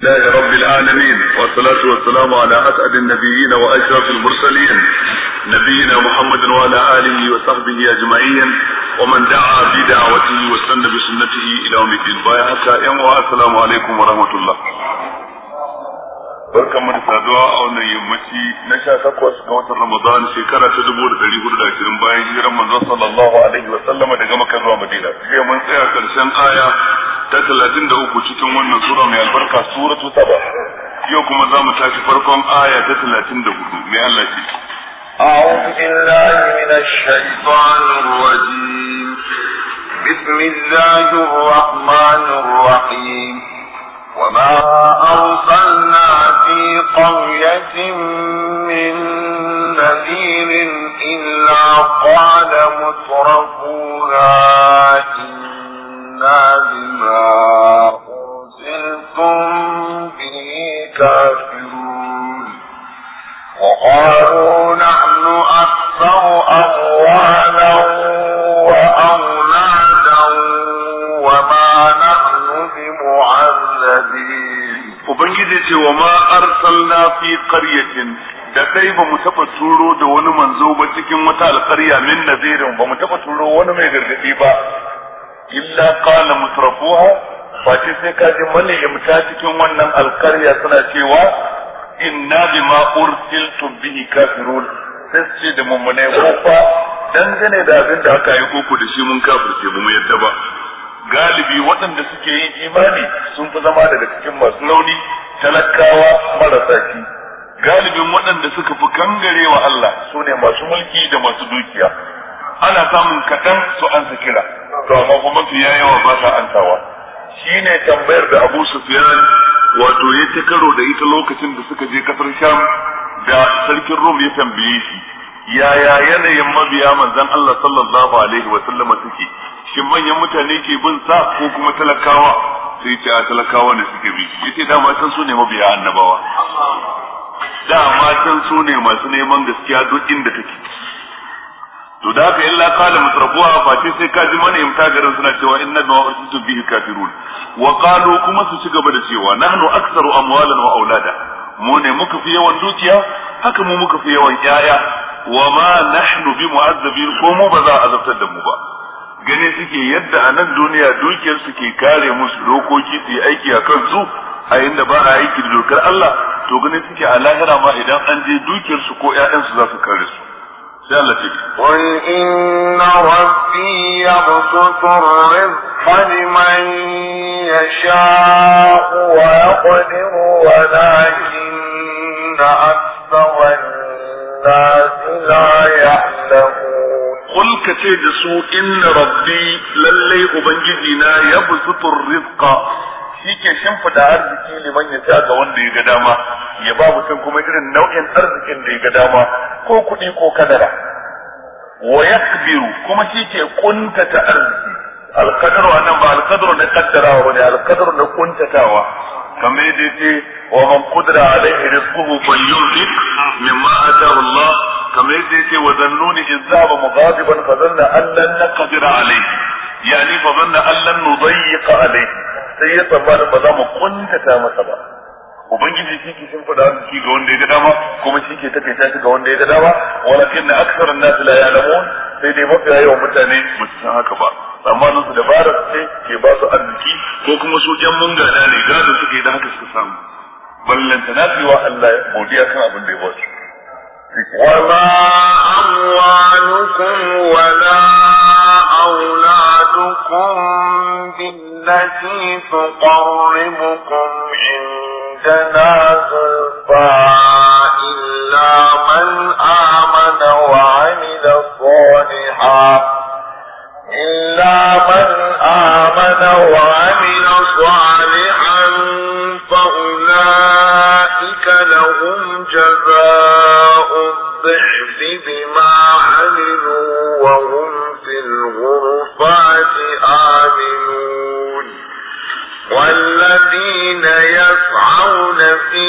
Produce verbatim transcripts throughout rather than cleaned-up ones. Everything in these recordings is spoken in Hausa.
لله رب العالمين والصلاة والسلام على أسعد النبيين وأشرف المرسلين نبينا محمد وعلى آله وصحبه أجمعين ومن دعا بدعوته واستنى بسنته إلى يوم الدين. السلام عليكم ورحمة الله. barkan mu da saduwa a wannan yammaci na sha takwas ga watan Ramadan shekara ta dubu da dari hudu da ashirin bayan hijiran manzon sallallahu alaihi wa sallama daga Makka zuwa Madina. Sai mun tsaya karshen aya ta talatin da uku cikin wannan sura mai albarka suratu Saba. Yau kuma za mu tashi farkon aya ta talatin da hudu mai Allah ce. أعوذ بالله من الشيطان الرجيم. بسم الله الرحمن الرحيم. وما أرسلنا في قرية من نذير إلا قال مترفوها إنا بما أرسلتم به كافرون وقالوا نحن أكثر أموالا وأولادا وما نحن بمعذبين. Ubangiji ce wa ma arsalna fi qaryatin da kai ba mu taba turo da wani manzo ba cikin wata alƙarya min nazirin ba mu taba turo wani mai gargadi ba illa qala mutrafuha fa ce sai ka ji malayimta cikin wannan alƙarya suna cewa inna bima ursiltum bihi kafirun sai ce da mummune ko fa dangane da abin da aka yi koko da shi mun kafirce ba mu yadda ba. Galibi waɗanda suke yin imani sun fi zama daga cikin masu launi talakawa marasa shi. Galibin waɗanda suka fi kangarewa Allah su ne masu mulki da masu dukiya. Ana samun kaɗan su an sa kira, to amma kuma su yawa ba sa antawa. Shi ne tambayar da Abu Sufyan wato ya ta karo da ita lokacin da suka je kasar Sham da sarkin Rum ya tambaye shi. Yaya yanayin mabiya manzon Allah sallallahu alaihi wa sallama suke? Shin manyan mutane ke bin sa ko kuma talakawa? Sai ce a talakawa ne suke bi. Yace da matan su ne mabiya annabawa. Da matan su ne masu neman gaskiya duk inda take. To da haka illa qala mutrafuha fa ce sai kaji mana imta garin suna cewa inna ma ursitu bihi kafirun. Wa qalu kuma su ci gaba da cewa nahnu aktsaru amwalan wa aulada. Mu ne muka fi yawan dukiya, haka mu muka fi yawan yaya. Wa ma nahnu bi mu'azzabin ko mu ba za a azabtar da mu ba. Gane suke yadda a nan duniya dukiyar su ke kare musu dokoki su yi aiki a kansu a inda ba a aiki da dokar Allah, to gane suke a lahira ma idan an je dukiyar su ko ƴaƴan su za su kare su. Sai Allah ce qul inna rabbi yabsutu ar-rizqa liman yasha'u wa yaqdiru walakinna akthara an-nasi la ya'lamun. Kul ka ce da su inna rabbi lallai ubangiji na ya busutur rizqa shi ke shimfida arziki liman ya ta ga wanda ya ga dama ya ba mutum kuma irin nau'in arzikin da ya ga dama ko kuɗi ko kadara wa yakbiru kuma shi ke kuntata arziki alqadru anan ba alqadru na kaddarawa bane alqadru na kuntatawa kamar yadda yake wa man qadara alaihi rizquhu falyunfiq mimma ataahu Allah kamar yadda yake wa zannuni iz zaba mughadiban fa zanna an lan naqdir alayhi yani fa zanna an lan nudayyiq alayhi sai ya tsammana ba za mu kuntata masa ba. Ubangiji shi ke shin fada shi ga wanda ya ga dama kuma shi ke takaita shi ga wanda ya ga dama walakin na aksarun nas la ya'lamun sai dai mafiya yawan mutane ba su san haka ba. Tsammanin su dabara ce ke ba su arziki ko kuma su ƴan mungana ne gado suke da haka suka samu. Ballanta na wa Allah godiya kan abin da ya ba su. وما أموالكم ولا أولادكم بالتي تقربكم عندنا زلفى إلا من آمن وعمل صالحا إلا من آمن وعمل صالحا فأولئك لهم جزاء الضعف بما عملوا وهم في الغرفات آمنون والذين يسعون في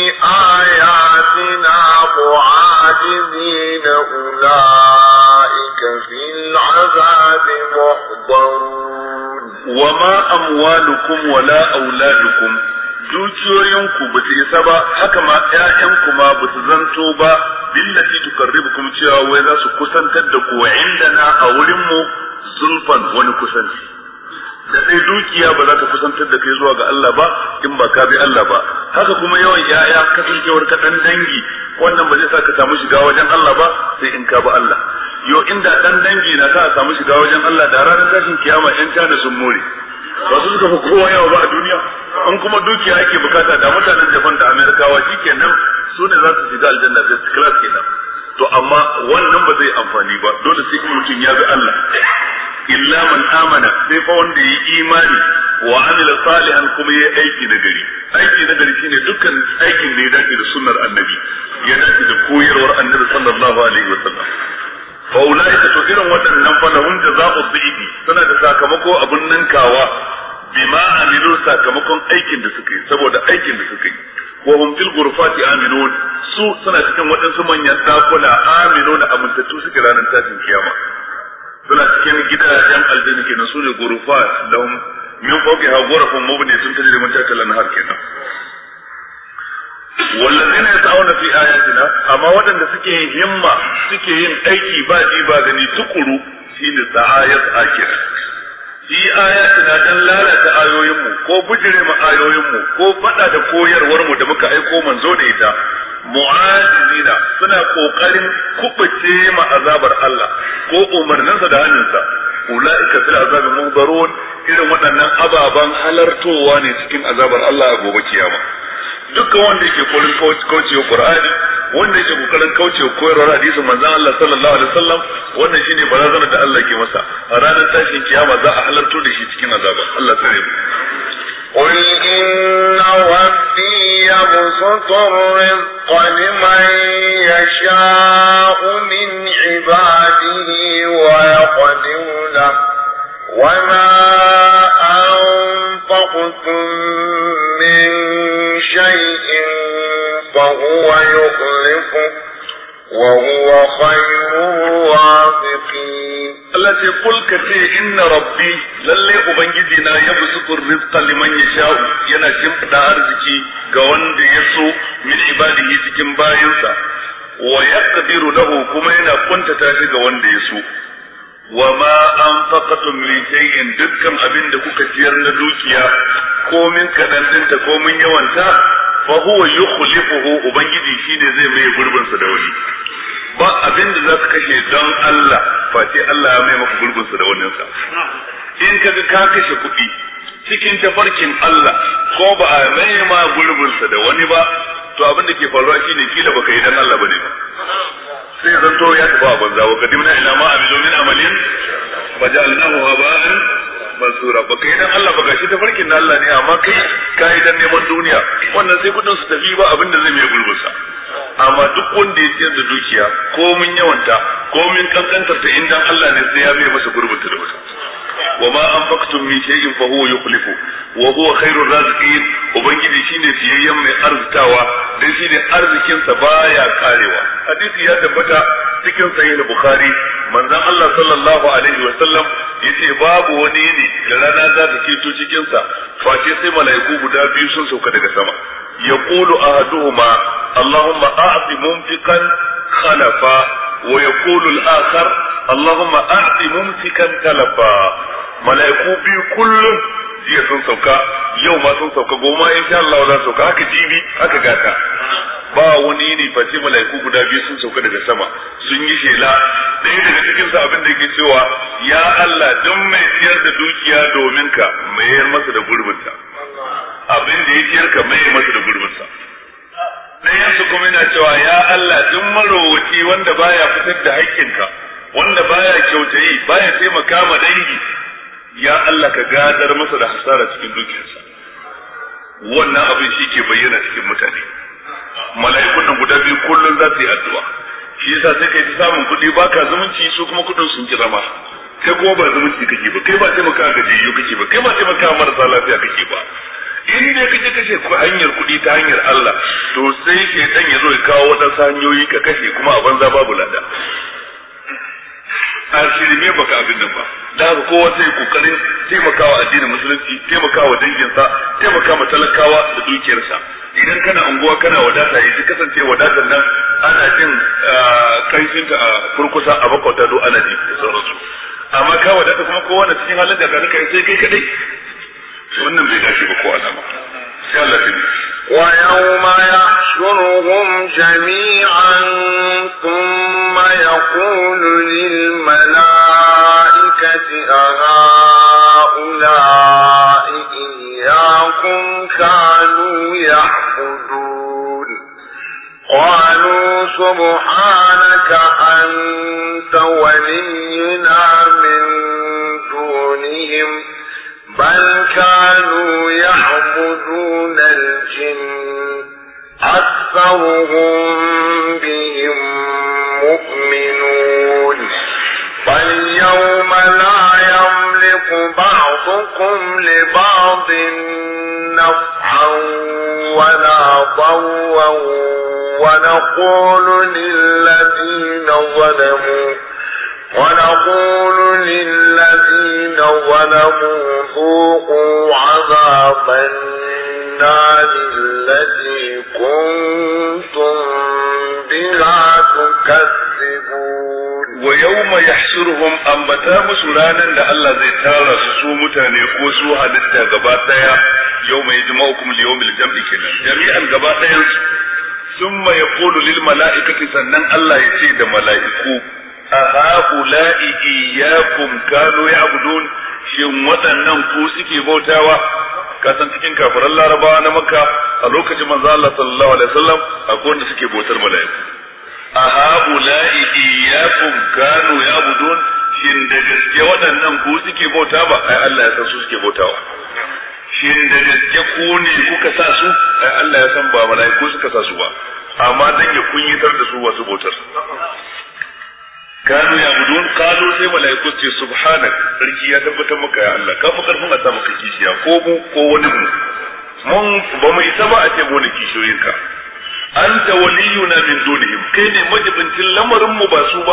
آياتنا معاجزين أولئك في العذاب محضرون. وما أموالكم ولا أولادكم dukiyoyinku ba su isa ba haka ma ƴaƴanku ma ba su zanto ba billati tuqarribukum cewa wai za su kusantar da ku indana a wurin mu zulfan wani kusanci da dai dukiya ba za ka kusantar da kai zuwa ga Allah ba in ba ka bi Allah ba haka kuma yawan ƴaƴa kasancewar ka dan dangi wannan ba zai sa ka samu shiga wajen Allah ba sai in ka bi Allah yo inda dan dangi na sa a samu shiga wajen Allah da ranar tashin kiyama ƴan tana sun more ba su suka fi kowa yawa ba a duniya in kuma dukiya ake bukata da mutanen Japan da Amerikawa shikenan su ne za su shiga aljanna first class kenan to amma wannan ba zai amfani ba dole sai mutum ya bi Allah illa man amana sai fa wanda yi imani wa amila salihan kuma yayi aiki na gari aiki na gari shine dukkan aikin da ya dace da sunnar annabi ya dace da koyarwar annabi sallallahu alaihi wasallam fa ulaika to irin waɗannan fa lahum jazaa'u dhibi suna da sakamako abun ninkawa bima amilu sakamakon aikin da suka yi saboda aikin da suka yi wa hum fil ghurfati aminun su suna cikin waɗansu manyan dakuna aminun amintattu suke ranar tashin kiyama suna cikin gidajen aljanna kenan su ne ghurfat lahum min fawqiha ghurafun mubniyatun tajri min tahtiha al-anhar kenan wallazina yas'auna fi ayatina amma waɗanda suke yin himma suke yin aiki ba ji ba gani tukuru shine sa'ayat akira fi ayatina dan lalata ayoyinmu ko bujire mu ayoyinmu ko fada da koyarwar mu da muka aiko manzo da ita mu'ajizina suna kokarin kubace ma azabar Allah ko umarninsa da hannunsa ulaika fil azabi muhdarun irin waɗannan ababan halartowa ne cikin azabar Allah a gobe kiyama dukkan wanda yake kokarin kaucewa Qur'ani wanda yake kokarin kaucewa koyarwar hadisin manzon Allah sallallahu alaihi wasallam wannan shine barazanar da Allah ke masa a ranar tashin kiyama za a halarto da shi cikin azaba Allah tsare mu قل إن ربي يبسط الرزق لمن يشاء من عباده ويقدر له وما أنفقتم من شيء فهو يخلفه وهو خير الرازقين التي قل كتي إن ربي للي أبنجدنا يبسط الرزق لمن يشاء ينا شمد أرزكي قوان يسو من عباده تكن باينسا ويقدر له كما ينا كنت تاشي قوان يسو وما أنفقتم من شيء دكم أبن دكوك تيرنا دوكيا كومن كدنتنت كومن يوانتا فهو يخلفه أبنجدي شيني زي مي قربان سدولي ba abin da za ka kashe don Allah face Allah ya mai maka gurbinsa da wannan sa in kaga ka kashe kuɗi cikin tafarkin Allah ko ba a mai ma gurbinsa da wani ba to abin da ke faruwa shine kila baka yi dan Allah bane ba sai zanto ya tafi a banza wa kadimna ila ma amilu min amalin fajalnahu haba'an mansura baka yi dan Allah ba gashi tafarkin Allah ne amma kai kai dan neman duniya wannan sai kudin su tafi ba abin da zai mai gurbinsa amma duk wanda ya ciyar da dukiya ko mun yawanta ko mun kankantar ta indan Allah ne sai ya mai masa gurbinta da wata wa ma anfaqtum min shay'in fa huwa yukhlifu wa huwa khairur raziqin ubangiji shine fiyayyen mai arzikawa dan shine arzikin sa baya karewa hadisi ya tabbata cikin sahih bukhari manzon Allah sallallahu alaihi wa sallam yace babu wani ne da rana za ta kito cikin sa face sai malaiku guda biyu sun sauka daga sama yaqulu ahaduhuma اللهم أعط ممسكا خلفا ويقول الآخر اللهم أعط ممسكا تلفا ملائكو بي كل jiya sun sauka yau ma sun sauka goma insha Allah za su sauka haka jibi haka gata ba wani ne face malaiku guda biyu sun sauka daga sama sun yi shela ɗaya daga cikin sa abin da yake cewa ya Allah don mai ciyar da dukiya domin ka mayar masa da gurbinta abin da ya ciyar ka mayar masa da gurbinsa ɗayan su kuma yana cewa ya Allah duk marowaci wanda baya fitar da haƙƙinka wanda baya kyautayi baya taimaka ma dangi ya Allah ka gadar masa da hasara cikin dukiyarsa wannan abin shi ke bayyana cikin mutane mala'ikun nan guda biyu kullun za su yi addu'a shi yasa sai kai ta samun kuɗi baka zumunci su kuma kuɗin sun kira ma kai kuma ba zumunci kake ba kai ba taimaka ga jiyo kake ba kai ba taimaka marasa lafiya kake ba in dai kaje kashe hanyar kuɗi ta hanyar Allah to sai ke dan ya zo ya kawo wadansu hanyoyi ka kashe kuma a banza babu lada a shirme baka abin nan ba. Da haka kowa sai kokarin taimakawa addinin musulunci, taimakawa danginsa, taimakawa talakawa da dukiyarsa. Idan kana unguwa kana wadata yaji kasance wadatar nan ana jin kanshinta a kurkusa a bakwata do ana ji da sauransu. Amma ka wadata kuma kowa na cikin halin da ka kai sai kai kadai. Wannan bai dace ba ko alama. Sai Allah ya ويوم يحشرهم جميعا ثم يقول للملائكة أهؤلاء إياكم كانوا يعبدون قالوا سبحانك أنت ولينا من دونهم بل كانوا يعبدون الجن أكثرهم بهم مؤمنون فاليوم لا يملك بعضكم لبعض نفعا ولا ضرا ونقول للذين ظلموا ونقول للذين ظلموا ذوقوا عذاب النار التي كنتم بها تكذبون ويوم يحشرهم أنبتا مسلانا لألا زي تارى سسو متاني قوسو حدثة غباتايا يوم يجمعكم ليوم الجمع كنا جميعا غباتايا ثم يقول للملائكة سنن الله يسيد ملائكو أهؤلاء إياكم كانوا يعبدون shin waɗannan ku suke bautawa kasan cikin kafiran Larabawa na Makka a lokacin manzo Allah sallallahu alaihi wasallam akwai wanda suke bautar mala'iku أهؤلاء إياكم كانوا يعبدون shin da gaske waɗannan ku suke bauta ba ai Allah ya san su suke bautawa shin da gaske ku ne kuka sa su ai Allah ya san ba mala'iku suka sa su ba amma dan ya kunyitar da su wasu bautar kanu ya budun kalu sai malaiku ce subhanak sarki ya tabbatar maka ya Allah ka fi karfin a sa maka kishiya ko mu ko wani mu mun ba mu isa ba a ce mu ne kishiyoyinka anta waliyuna min dunihim kai ne majibincin lamarin mu ba su ba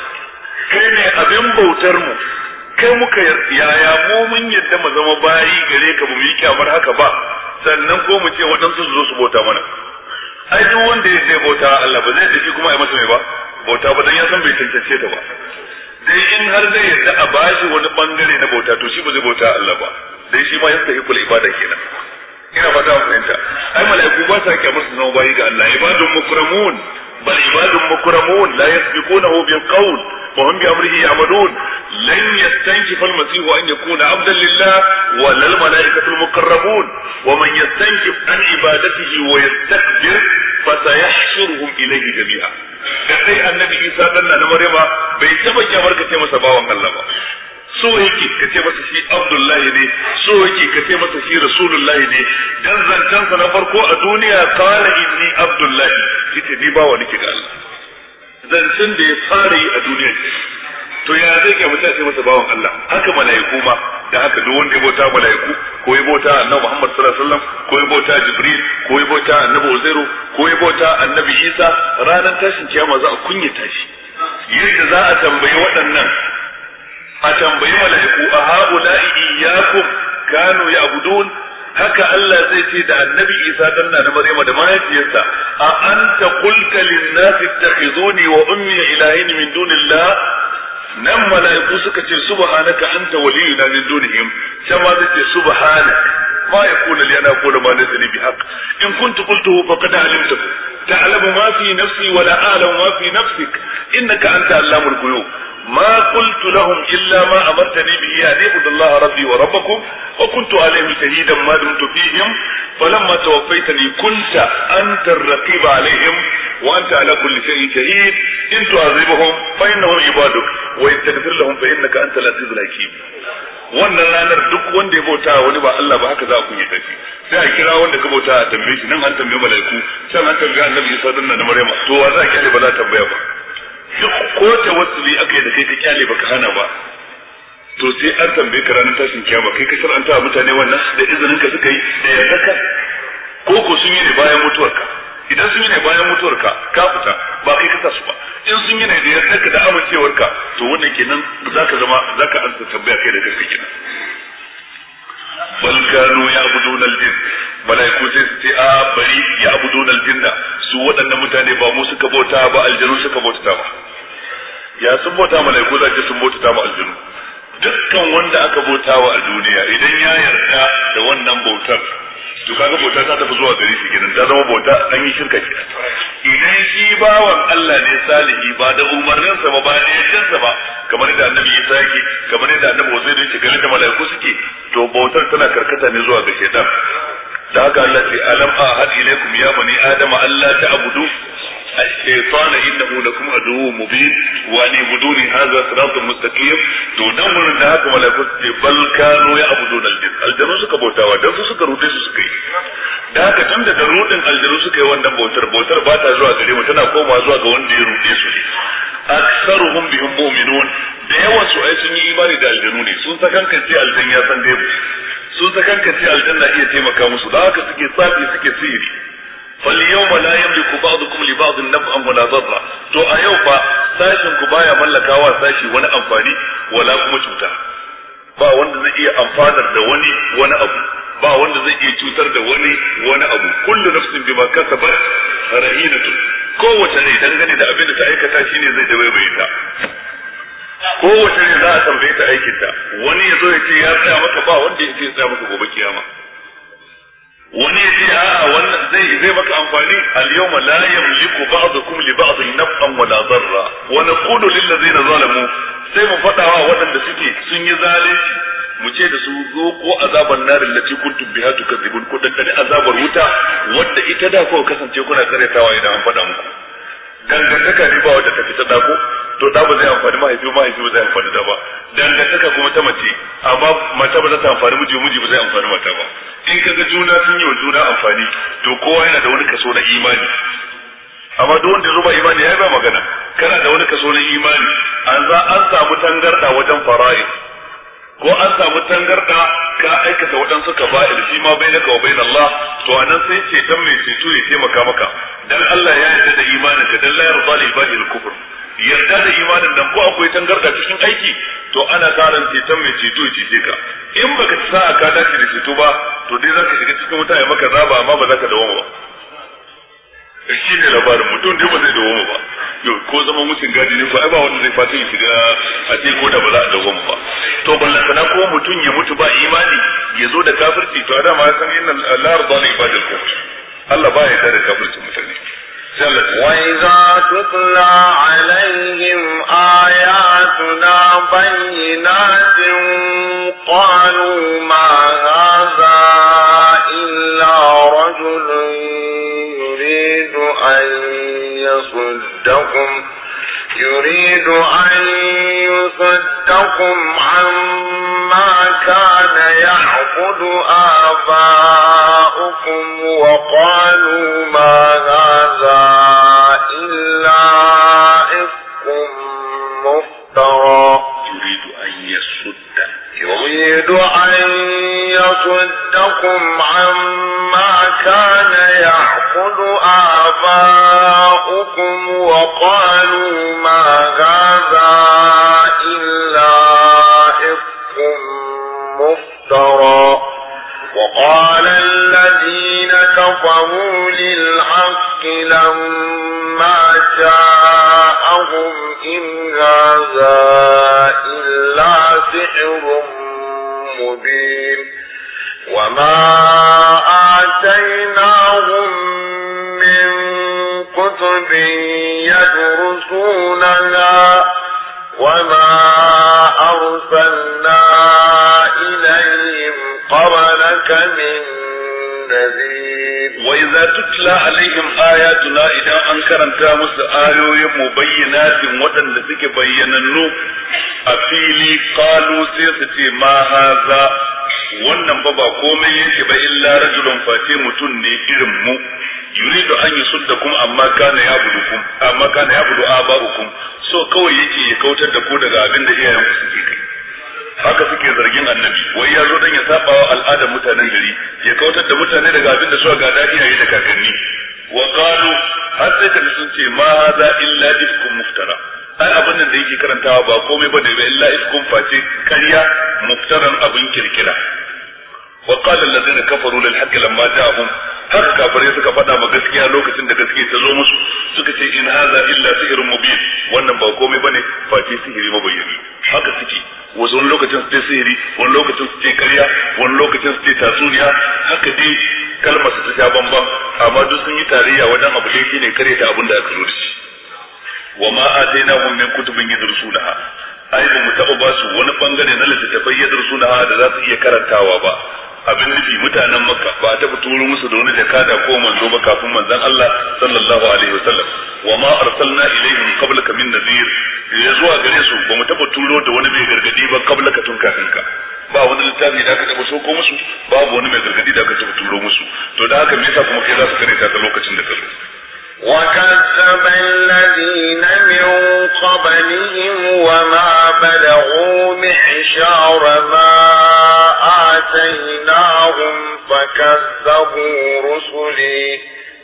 kai ne abin bautar mu kai muka yaya mu mun yadda mu zama bayi gare ka ba mu yi kyamar haka ba sannan ko mu ce waɗansu su zo su bauta mana ai duk wanda ya ce bauta Allah ba zai tafi kuma ai masa mai ba bauta ba dan ya san bai tantance ta ba dai in har zai yadda a bashi wani bangare na bauta to shi ba zai bauta Allah ba dai shi ma ya tafi kula ibada kenan ina fata ku fahimta ai malaiku ba sa kyamar su zama bayi ga Allah ibadun mukramun bal ibadun mukramun la yasbiqunahu bil qawl wa hum bi amrihi ya'malun lan yastankifa al masih an yakuna abdan lillah wa lil malaikatu al muqarrabun wa man yastankif an ibadatihi wa yastakbir fasayahshuruhum ilayhi jami'a da sai annabi Isa dan na Maryama bai taba kyamar ka ce masa bawan Allah ba so yake ka ce masa shi Abdullahi ne so yake ka ce masa shi Rasulullahi ne dan zancan sa na farko a duniya qala inni Abdullahi yace ni bawa nake ga Allah zancin da ya fara yi a duniya to ya zai ke mutane ce masa bawan Allah haka malaiku ma da haka duk wanda ya bauta malaiku ko ya bauta annabi Muhammad sallallahu alaihi wasallam ko ya bauta Jibril ko ya bauta annabi Uzairu ko ya bauta annabi Isa ranar tashin kiyama za a kunyata shi yadda za a tambayi waɗannan a tambayi malaiku a haula'i iyyakum kanu ya'budun haka Allah zai ce da annabi Isa dan na Maryama da mahaifiyarsa a anta qulta lin-nasi ittakhizuni wa ummi ilahin min dunillah nan malaiku suka ce subhanaka anta waliyuna min dunihim kama zai ce subhanaka ma yakunu li ana aqulu ma laysa li bihaq in kuntu qultuhu faqad alimtahu ta'lamu ma fi nafsi wa la a'lamu ma fi nafsik innaka anta allamul ghuyub ما قلت لهم إلا ما أمرتني به أن اعبدوا الله ربي وربكم وكنت عليهم شهيدا ما دمت فيهم فلما توفيتني كنت أنت الرقيب عليهم وأنت على كل شيء شهيد إن تعذبهم فإنهم عبادك وإن تغفر لهم فإنك أنت العزيز الحكيم. wannan ranar duk wanda ya bauta wani ba Allah ba haka za ku yi tafi sai a kira wanda ka bauta a tambaye shi nan an tambaye malaiku can an tambaye annabi Isa dan na Maryam to wa za ki ba za tambaya ba duk ko tawassuli aka yi da kai ka kyale baka hana ba to sai an tambaye ka ranar tashin kiyama kai ka shar'anta mutane wannan da izinin ka suka yi da yarda ka ko ko sun yi ne bayan mutuwarka idan sun yi ne bayan mutuwarka ka fita ba kai ka sa su ba in sun yi ne da yardarka da amincewarka to wannan kenan zaka zama zaka ansa tambaya kai da kanka kenan bal kanu ya'buduna al-jinn malaiku sai su ce a bari ya'buduna al-jinna su waɗannan mutane ba mu suka bauta ba aljanu suka bauta ba ya sun bauta malaiku za ce sun bauta ma aljanu dukkan wanda aka bautawa a duniya idan ya yarda da wannan bautar to kaga bauta ta tafi zuwa gari shi kenan ta zama bauta an yi shirka kenan idan shi bawan Allah ne salihi ba da umarnin sa ba ba da yaddan sa ba kamar da annabi Isa yake kamar da annabi Uzairu yake kamar da malaiku suke to bautar tana karkata ne zuwa ga shaytan da haka Allah ce alam ahad ilaykum ya bani adama alla ta'budu الشيطان إنه لكم عدو مبين وأن يعبدوني هذا صراط مستقيم تدمر ذاك ملائكة بل كانوا يعبدون الجن الجن suka bautawa dan su suka rute su suka yi da haka tun da rudin aljanu suka yi wannan bautar bautar ba ta zuwa gare mu tana komawa zuwa ga wanda ya rute su ne aksaruhum bihim mu'minun da yawan su ai sun yi imani da aljanu ne sun sakankance aljan ya san dai sun sakankance aljan na iya taimaka musu da haka suke tsafi suke sihiri فاليوم لا يملك بعضكم لبعض نفعا ولا ضرا to a yau fa sashin ku baya mallakawa sashi wani amfani wala kuma cuta ba wanda zai iya amfanar da wani wani abu ba wanda zai iya cutar da wani wani abu kullu nafsin bima kasabat rahinatun kowace ne dangane da abin da ta aikata shine zai dabaibaye ta kowace ne za a tambaye ta aikin ta wani yazo ya ce ya tsaya maka ba wanda ya ce ya tsaya maka gobe kiyama wani yace a'a wannan zai zai maka amfani al-yawma la yamliku ba'dukum li ba'din naf'an wala darra wa naqulu lil ladzina zalamu sai mu fada wa waɗanda suke sun yi zalunci mu ce da su zo ko azaban narin lati kuntum biha tukadzibun ko dan azabar wuta wanda ita da ko kasance kuna karetawa idan an fada muku dangantaka ne ba wanda ta fita dako to da ba zai amfani mahaifi mahaifi ba zai amfani da ba dangantaka kuma ta mace amma mata ba za ta amfani miji miji ba zai amfani mata ba in kaga juna sun yi wa juna amfani to kowa yana da wani kaso na imani amma duk wanda zuba imani yayi ba magana kana da wani kaso na imani an za an samu tangarda wajen fara'i ko an samu tangarda ka aikata waɗansu kaba'ir shi ma bainaka wa bain Allah to anan sai ce dan mai ceto ya taimaka maka dan Allah ya yarda da imanin ka dan la yarda li ibadi al-kufr yarda da imanin dan ko akwai tangarda cikin aiki to ana karan ceton mai ceto ya cece ka in baka sa ka dace da ceto ba to dai zaka shiga cikin wuta ya maka zaba amma ba za ka dawo ba shi ne labarin mutum dai ba zai dawo ba yau ko zaman mutum gadi ne ko ai ba wanda zai fata ya shiga a ce ko da ba za a dawo ba to ballan sana ko mutum ya mutu ba imani ya zo da kafirci to da ma san inna la yarda li ibadil kufr Allah ba ya da kafirci mutane وإذا تتلى عليهم آياتنا بينات قالوا ما هذا إلا رجل يريد أن يصدكم يريد أن يصدكم عما كان يعبد آباؤكم وقالوا ما هذا إلا إفك مفترى يريد أن يصد يريد أن يصدكم عما كان يعبد آباؤكم وقالوا ما هذا إلا إفك مفترى وقال الذين كفروا للحق لما جاءهم إن هذا إلا سحر مبين وما آتيناهم من كتب يدرسونها وما أرسلنا إليهم قبلك من نذير وإذا تتلى عليهم آياتنا إذا أنكرنت مس آيوي مبينات ودن لسك بيننو أفيلي قالوا سيستي ما هذا wannan ba ba komai yake ba illa rajulun face mutun ne irin mu yuridu an yusuddakum amma kana yabudukum amma kana yabudu abaukum so kawai yake ya kautar da ku daga abin da iyayen ku suke kai haka suke zargin annabi wai ya zo dan ya saba wa al'adar mutanen gari ya kautar da mutane daga abin da suka gada iyaye da kakanni wa qalu har sai kaji sun ce ma hadha illa ifkum muftara ai abin nan da yake karantawa ba komai bane ba illa ifkum face ƙarya muftaran abin kirkira wa qala alladhina kafaru lil haqqi lamma ja'ahum har kafare suka faɗa ma gaskiya lokacin da gaskiya ta zo musu suka ce in hadha illa sihrun mubin wannan ba komai bane face sihiri mabayyani haka suke wasu wani lokacin su ce sihiri wani lokacin su ce ƙarya wani lokacin su ce tatsuniya haka dai kalmar su ta sha bamban amma duk sun yi tarayya wajen abu dai shine kare ta abin da aka zo da shi wa ma atainahum min kutubin yadrusunaha ai ba mu taɓa ba su wani bangare na littattafai yadrusunaha da za su iya karantawa ba abin nufi mutanen makka ba a taɓa turo musu da wani jakada ko manzo ba kafin manzon Allah sallallahu alaihi wasallam wa ma arsalna ilaihim qablaka min nadhir ya zuwa gare su ba mu taɓa turo da wani mai gargadi ba qablaka tun kafin ka ba wani littafi da aka taɓa soko musu babu wani mai gargadi da aka taɓa turo musu to da haka me yasa kuma kai za su karanta ta lokacin da ka zo وكذب الذين من قبلهم وما بلغوا معشار ما آتيناهم فكذبوا رسلي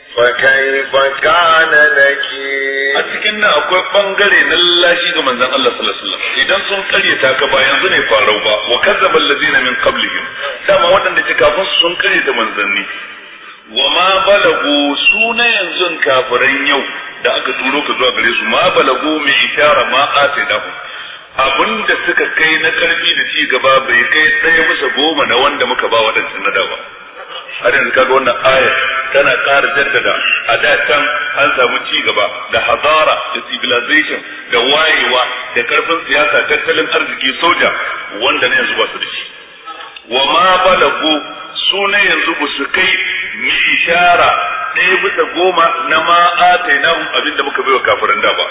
فكيف كان نكير a cikin nan akwai bangare na lallashi ga manzon Allah sallallahu alaihi wasallam idan sun karyata ka ba yanzu ne farau ba wa kazzaba allazina min qablihim dama wadanda ke kafin su sun karyata manzanni wa ma balagu suna yanzu kafiran yau da aka turo ka zuwa gare su ma balagu mai ishara ma atainahu abinda suka kai na karfi da ci gaba bai kai ɗaya bisa goma na wanda muka ba waɗancan na dawa har yanzu kaga wannan aya tana ƙara jaddada a da can an samu ci gaba da hazara da civilization da wayewa da karfin siyasa tattalin arziki soja wanda ne yanzu ba su da shi wa ma balagu suna yanzu ba su kai mi ishara ɗaya bisa goma na ma atainahum abinda muka bai wa kafiran da ba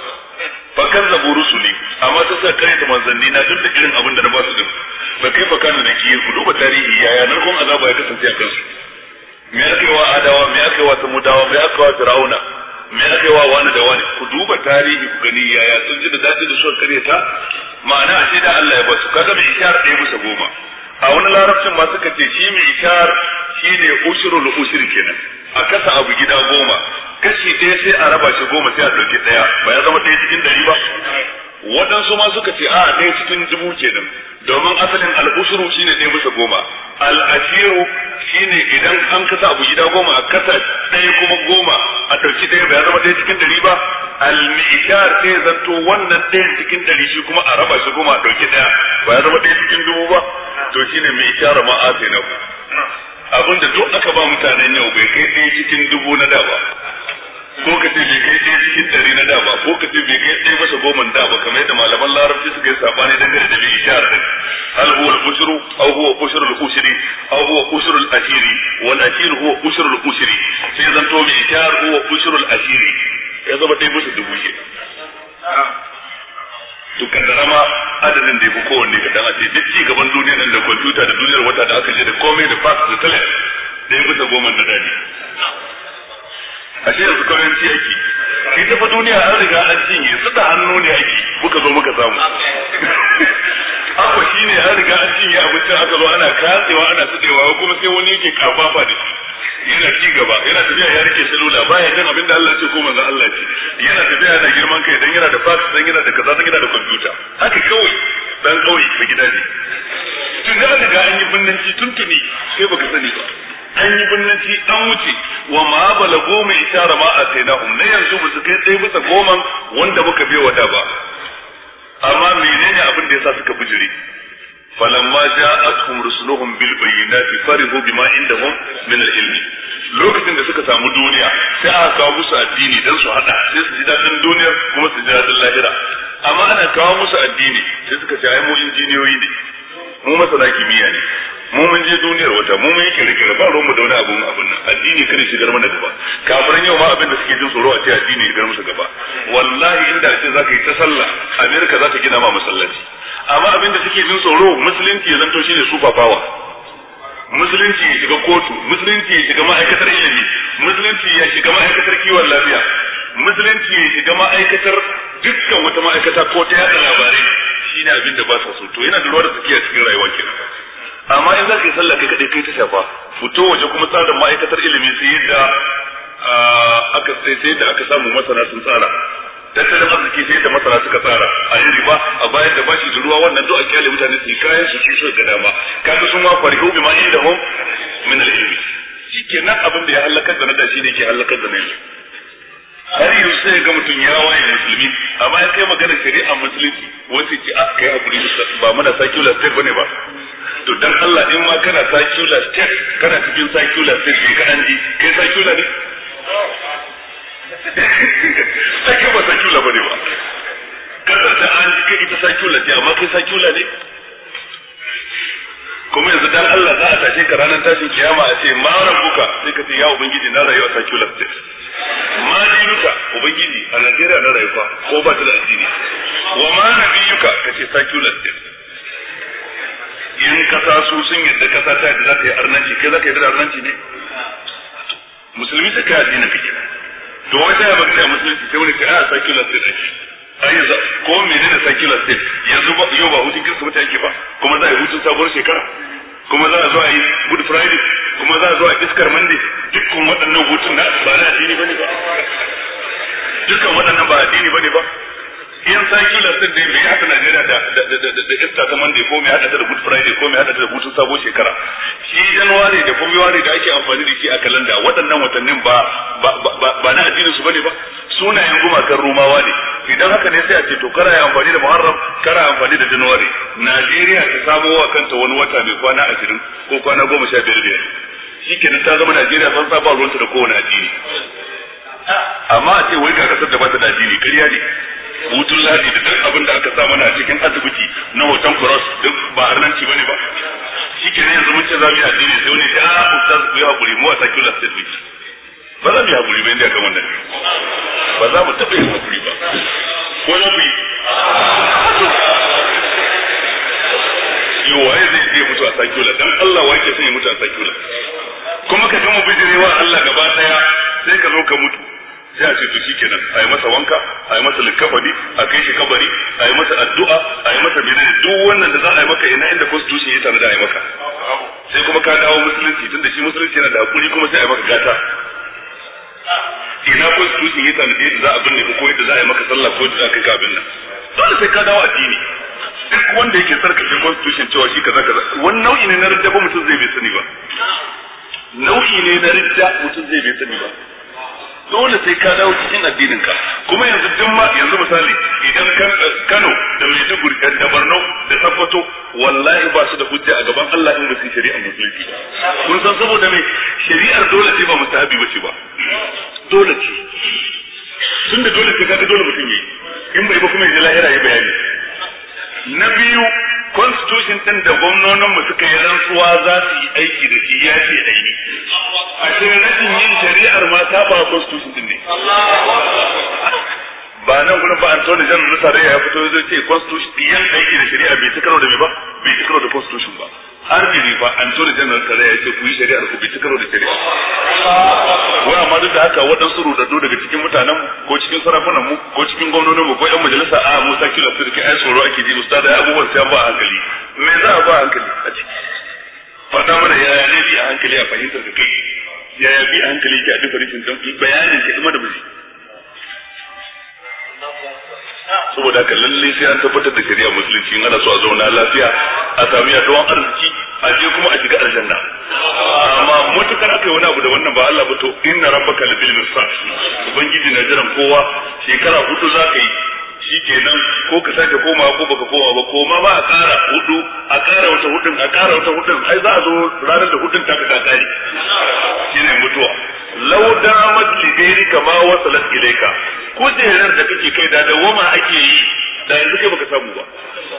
fakan zabu rusuli amma ta sa kare ta manzanni na duk da irin abin da na ba su din ba kai fa kana nake ku duba tarihi yaya narkon azaba ya kasance a kansu me aka yi wa adawa me aka yi wa samudawa me aka yi wa fir'auna me aka yi wa wani da wani ku duba tarihi ku gani yaya sun ji da dace da suka kare ta ma'ana ashe da Allah ya ba su kaga mai ishar ɗaya bisa goma a wani larabcin ma suka ce shi mai ishar shine ushrul ushri kenan a kasa abu gida goma kashi ɗaya sai a raba shi goma sai a ɗauki ɗaya ba ya zama ɗaya cikin ɗari ba waɗansu ma suka ce a ɗaya cikin dubu kenan domin asalin al'usuru shine ɗaya bisa goma al'ashiru shine idan an kasa abu gida goma a kasa ɗaya kuma goma a ɗauki ɗaya ba ya zama ɗaya cikin ɗari ba al-mi'shar sai zanto wannan ɗaya cikin ɗari shi kuma a raba shi goma a ɗauki ɗaya ba ya zama ɗaya cikin dubu ba to shine mi'shar ma'asi na ku abinda duk aka ba mutanen yau bai kai ɗaya cikin dubu na da ba ko ka ce bai kai ɗaya cikin ɗari na da ba ko ka ce bai kai ɗaya masa goma da ba kamar yadda malaman larabci suka yi sabani dangane da bai ishara din hal huwa al-ushru aw huwa ushru al-ushri aw huwa ushru al-ashiri wal ashir huwa ushru al-ushri sai zanto bai ishara huwa ushru al-ashiri ya zama ɗaya masa dubu ke to kaddara ma adadin da ya fi kowanne ka dan a ce duk ci gaban duniyar nan da kwamfuta da duniyar wata da aka je da komai da fax da tele da ya bisa goma da dadi a ce yanzu kawai ci yake ita fa duniya an riga an cinye su da hannu ne yake muka zo muka samu haka shine an riga an cinye abincin aka zo ana katsewa ana tsadewa kuma sai wani yake kafafa da shi yana ci gaba yana tafiya ya rike salula baya jin abin da Allah ya ce ko manzon Allah ce yana tafiya yana girman kai dan yana da fax dan yana da kaza dan yana da computer haka kawai dan kawai da gidaje tun da daga an yi binnanci tuntuni sai baka sani ba an yi binnanci an wuce wa ma balagu mai ishara ma atainahum ne yanzu ba su kai tsaye bisa goman wanda muka bai wata ba amma menene abin da yasa suka bijire falamma ja'atuhum rusuluhum bil bayyinati farihu bima indahum min al ilmi lokacin da suka samu duniya sai aka kawo musu addini dan su hada sai su ji dadin duniya kuma su ji dadin lahira amma ana kawo musu addini sai suka ce ai mu injiniyoyi ne mu masana kimiyya ne mu mun je duniyar wata mu mun yi kirkira ba ruwan mu da wani abun abun nan addini kare shigar mana gaba kafiran yau ma abin da suke jin tsoro a ce addini shigar musu gaba wallahi inda ce zaka yi ta sallah America za ta gina ma masallaci amma abin da suke jin tsoro musulunci ya zanto shine super power musulunci ya shiga kotu musulunci ya shiga ma'aikatar ilimi musulunci ya shiga ma'aikatar kiwon lafiya musulunci ya shiga ma'aikatar dukkan wata ma'aikata ko ta yada labarai shine abin da ba sa so to yana da ruwa da tsakiya cikin rayuwa kenan amma in za ka yi sallah kai kadai kai ta shafa fito waje kuma tsarin ma'aikatar ilimi sai yadda aka sai sai da aka samu masana sun tsara tattalin arziki sai da masana suka tsara a yi riba a bayar da bashi da ruwa wannan duk a kyale mutane su kayan su su ga dama kaga sun ma farihu bima indahum min al-ilmi shikenan abin da ya halakar da na da shi ne ke halakar da na yanzu har yau sai ga mutum ya waye musulmi amma ya kai magana shari'a musulunci wasu ce ah kai hakuri ba muna secular state bane ba to dan Allah in ma kana secular state kana cikin secular state ne ka anji kai secular ne sai ba secular bane ba kada da an ji kai ita secular ce amma kai secular ne kuma yanzu dan Allah za a tashe ka ranar tashin kiyama a ce ma rabbuka sai ka ce ya ubangiji na rayuwa secular state ma dinuka ubangiji a Najeriya na rayuwa ko ba ta da addini wa ma nabiyuka kace secular state in kasa su sun yadda kasa ta yadda za ta yi arnanci kai za ka yi da arnanci ne musulmi sai ka addini kake to wai sai ba ka musulunci sai wani ce a secular state ake ai za ko menene secular state yanzu ba yau ba hutun kirsimeti yake ba kuma za a yi hutun sabuwar shekara kuma za a zo a yi good friday kuma za a zo a iskar monday dukkan waɗannan hutun na ba na addini bane ba dukkan waɗannan ba addini bane ba in secular state dai mai haka Najeriya da da da da iskar ta monday ko mai hada ta da good friday ko mai hada ta da hutun sabuwar shekara shi january da february da ake amfani da shi a kalanda waɗannan watannin ba ba ba na addinin su bane ba sunayen gumakan Romawa ne idan haka ne sai a ce to kara ya amfani da Muharram kara amfani da January Najeriya ta samo wa kanta wani wata mai kwana ashirin ko kwana goma sha biyar biyar shikenan ta zama Najeriya san sa ba ruwanta da kowane addini amma a ce wai ga kasar da ba ta da addini ƙarya ne hutun ladi da duk abin da aka sa mana a cikin asibiti na hoton cross duk ba arnanci bane ba shikenan yanzu mun ce za mu yi addini sai wani ya ustaz ku yi hakuri mu a secular state week ba za mu yi hakuri ba inda kan wannan ba za mu taɓa yin hakuri ba ko na bi yau waye zai je mutu a sakula dan Allah wake son ya mutu a sakula kuma ka gama bijirewa Allah gaba daya sai ka zo ka mutu sai a ce to shikenan a yi masa wanka a yi masa likafani a kai shi kabari a yi masa addu'a a yi masa menene duk wannan da za a yi maka ina inda constitution ya tana da a yi maka sai kuma ka dawo musulunci tunda shi musulunci yana da hakuri kuma sai a yi maka gata ina constitution ya tana da za a binne ko yadda za a yi maka sallah ko da za ka ga abin nan dole sai ka dawo addini duk wanda yake sarkace constitution cewa shi kaza kaza wannan nau'i ne na ridda ba mutum zai bai sani ba nau'i ne na ridda mutum zai bai sani ba dole sai ka dawo cikin addinin ka kuma yanzu duk ma yanzu misali idan Kano da Maiduguri da Borno da Sokoto wallahi ba su da hujja a gaban Allah in ba su shari'a musulunci kun san saboda me shari'ar dole ce ba mustahabi ba ce ba dole ce tunda dole ce kaga dole mutum yi in bai ba kuma ya lahira ya bayani na biyu constitution din da gwamnonin mu suka yi rantsuwa za su yi aiki da shi ya ce aiki a cikin rashin yin shari'ar ma ta ba constitution din ne ba nan gurin ba Anthony General na tarayya ya fito zai ce constitution yan aiki da shari'a bai cikaro da me ba bai cikaro da constitution ba har ne ba Anthony General tarayya ya ce ku yi shari'ar ku bai cikaro da shari'a wa amma duk da haka waɗansu rudaddu daga cikin mutanen ko cikin sarakunan mu ko cikin gwamnonin mu ko yan majalisa a Musa kila su dake ai tsoro ake ji ustada ya abubuwan sai ba hankali me za a ba hankali a ciki fada mana yaya ne bi a hankali a fahimtar da kai yaya bi a hankali ke a difference din bayanin ka kuma da miji saboda haka lalle sai an tabbatar da shari'a musulunci in ana so a zauna lafiya a sami yaduwan arziki a je kuma a shiga aljanna amma mutukar aka yi wani abu da wannan ba Allah ba to inna rabbaka labil mirsad ubangiji na jiran kowa shekara hudu za ka yi shikenan ko ka sake komawa ko baka koma ba koma ba a ƙara hudu a ƙara wata hudun a ƙara wata hudun ai za a zo ranar da hudun ta ka kakari shine mutuwa law damat lidairi kama wasalat ilayka kujerar da kake kai da dawama ake yi da yanzu kai baka samu ba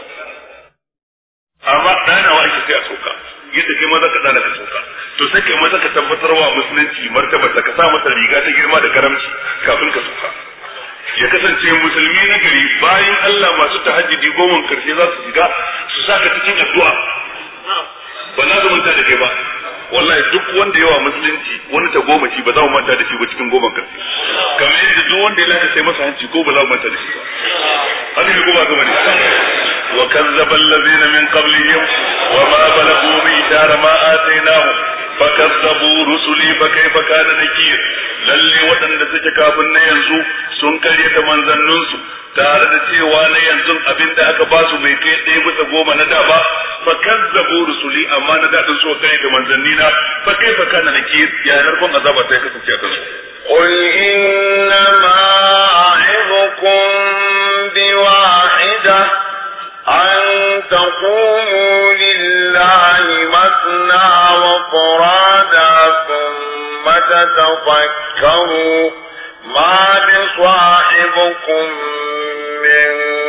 amma danawa ake sai a soka yadda kai maza ka dana ka soka to sai kai maza ka tabbatar wa musulunci martaba ka sa masa riga ta girma da karamci kafin ka soka ya kasance musulmi na gari bayan Allah masu tahajjudi goma karshe za su shiga su saka cikin addu'a ba na ga manta da kai ba wallahi duk wanda yawa musulunci wani ta goma shi ba za mu manta da shi ba cikin goma karshe kamar yadda duk wanda ya laka sai masa hanci ko ba za mu manta da shi ba haka ne ko ba ga bane wa kazzaba allazina min qablihim wa ma balagu bi dara ma atainahu fakazzabu rusuli fa kayfa kana nakir lalle wadanda waɗanda suke kafin na yanzu sun karyata manzanninsu tare da cewa na yanzu abin da aka ba su bai kai ɗaya bisa goma na da ba fa kazzabu rusuli amma na da din so karyata manzannina fa kaifa kana nakir ya narkon azaba ta kasance a kansu قل إنما أعظكم بواحدة أن تقوموا لله مثنى وفرادا ثم تتفكروا ما بصاحبكم من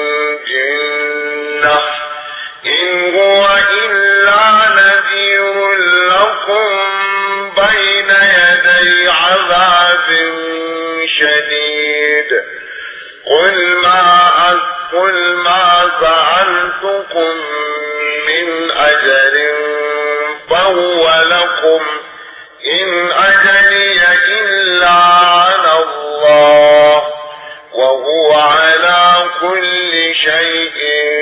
جنة إن هو إلا نذير لكم بين يدي عذاب شديد قل ما قل ما سألتكم من أجر فهو لكم إن أجري إلا على الله وهو على كل شيء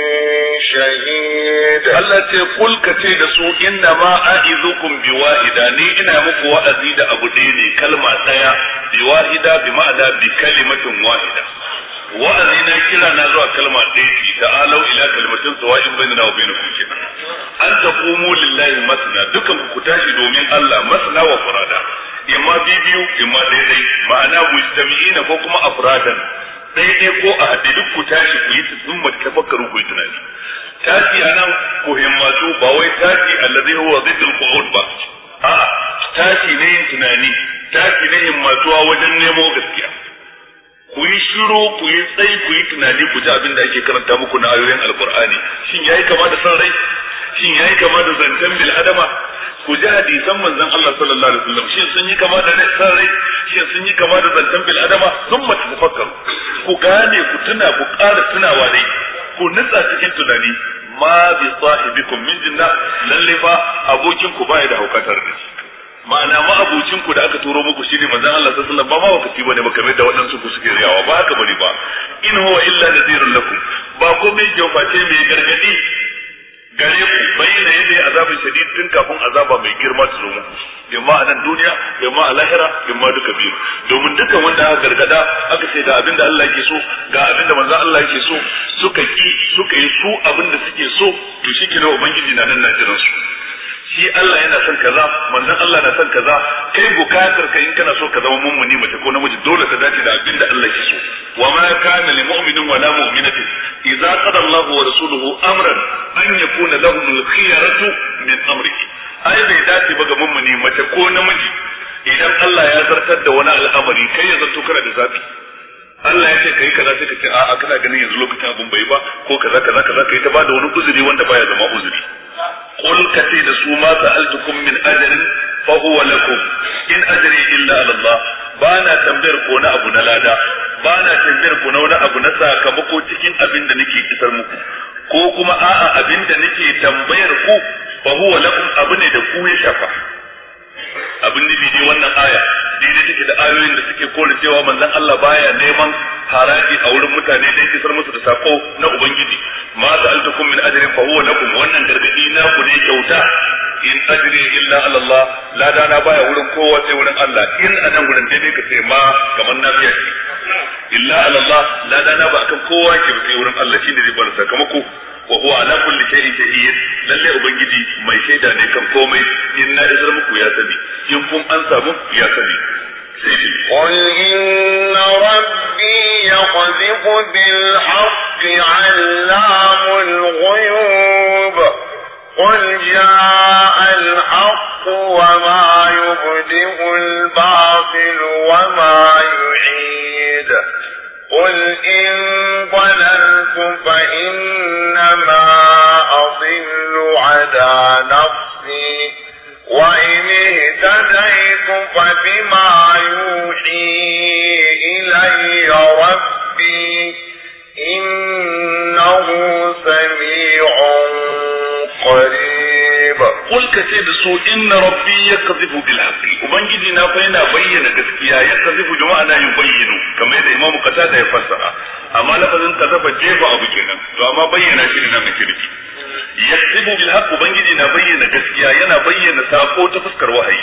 شهيد. التي قل كتير سوء إنما أعظكم بواحدة ني إنا مكو وأزيد أبو ديني كلمة سيا بواحدة بمعنى بكلمة واحدة wa'azi na kira na zuwa kalma ɗaya ce ta'alau ila kalmatin sawa'in bainana wa bainakum kenan an taqumu lillahi masna dukan ku tashi domin Allah masna wa furada imma bibiyu imma daidai ma'ana mujtami'ina ko kuma afradan daidai ko a hade duk ku tashi ku yi tsumma tafakkaru ku yi tunani tashi anan ku himmatu ba wai tashi allazi huwa ziddul qu'ud ba a tashi ne yin tunani tashi ne himmatuwa wajen nemo gaskiya ku yi shiru ku yi tsayi ku yi tunani ku ji abin da ake karanta muku na ayoyin alkur'ani shin yayi kama da san rai shin yayi kama da zancen bil adama ku ji hadisan manzon Allah sallallahu alaihi wasallam shin sun yi kama da san rai shin sun yi kama da zancen bil adama thumma tafakkaru ku gane ku tuna ku ƙara tunawa dai ku nutsa cikin tunani ma bi sahibikum min jinna lalle fa abokin ku baya da haukatar da shi ma'ana ma'abucin ku da aka turo muku shine manzon Allah sallallahu alaihi wasallam ba ma wakati bane ba kamar da waɗansu ku suke riyawa ba haka bane ba in huwa illa nadhirun lakum ba komai jawface mai gargadi gare ku bayyana yadda azabin shadid tun kafin azaba mai girma ta zo muku imma a nan duniya imma a lahira imma duka biyu domin dukkan wanda aka gargada aka ce ga abin da Allah yake so ga abin da manzon Allah yake so suka ki suka yi su abin da suke so to shikenan ubangiji na nan na jiran su shi Allah yana son kaza manzon Allah na son kaza kai bukatar ka in kana so ka zama mummuni mace ko namiji dole ka dace da abin da Allah ke so wa ma kana lil mu'minin wa la mu'minatin idza qada Allahu wa rasuluhu amran an yakuna lahum al-khiyaratu min amrihi ai bai dace ba ga mummuni mace ko namiji idan Allah ya zartar da wani al'amari kai ya zanto kana da zabi Allah ya ce kai kaza sai ka ce a'a kana ganin yanzu lokacin abun bai ba ko kaza kaza kaza kai ta bada wani uzuri wanda baya zama uzuri qul kati da su ma sa'altukum min ajrin fa huwa lakum in ajri illa ala Allah bana tambayar ko na abu na lada bana tambayar ko na wani abu na sakamako cikin abin da nake kisar muku ko kuma a'a abin da nake tambayar ku fa huwa lakum abu ne da ku ya shafa abin da bidi wannan aya daidai take da ayoyin da suke kore cewa manzon Allah baya neman haraji a wurin mutane dan kisar musu da sako na ubangiji ma sa'altukum min ajrin fa huwa lakum wannan gargadi na ku ne kyauta in ajri illa ala Allah la dana baya wurin kowa sai wurin Allah in anan wurin dai ka ce ma kamar na biya shi illa ala Allah la dana ba akan kowa ke sai wurin Allah shine zai bar sakamako wa huwa ala kulli shay'in shahid lalle ubangiji mai shaida ne kan komai in na isar muku ya sani in kun an samu ya sani قل إن ربي يقذف بالحق علام الغيوب قل جاء الحق وما يبدئ الباطل وما يعيد قل إن ضللت فإنما أضل على نفسي وإن اهتديت فبما يوحي إلي ربي إنه سميع قريب قل كتب سوء إن ربي يقذف بالحق وبنجي نافينا بيّن قسكيا يقذف جمعنا يبين كما يدى إمام قتادة يفسر أما لفظ قذف جيب أبو كنا فأما بيّن شرنا مكربي yakzibu bil haqq ubangiji na bayyana gaskiya yana bayyana sako ta fuskar wahayi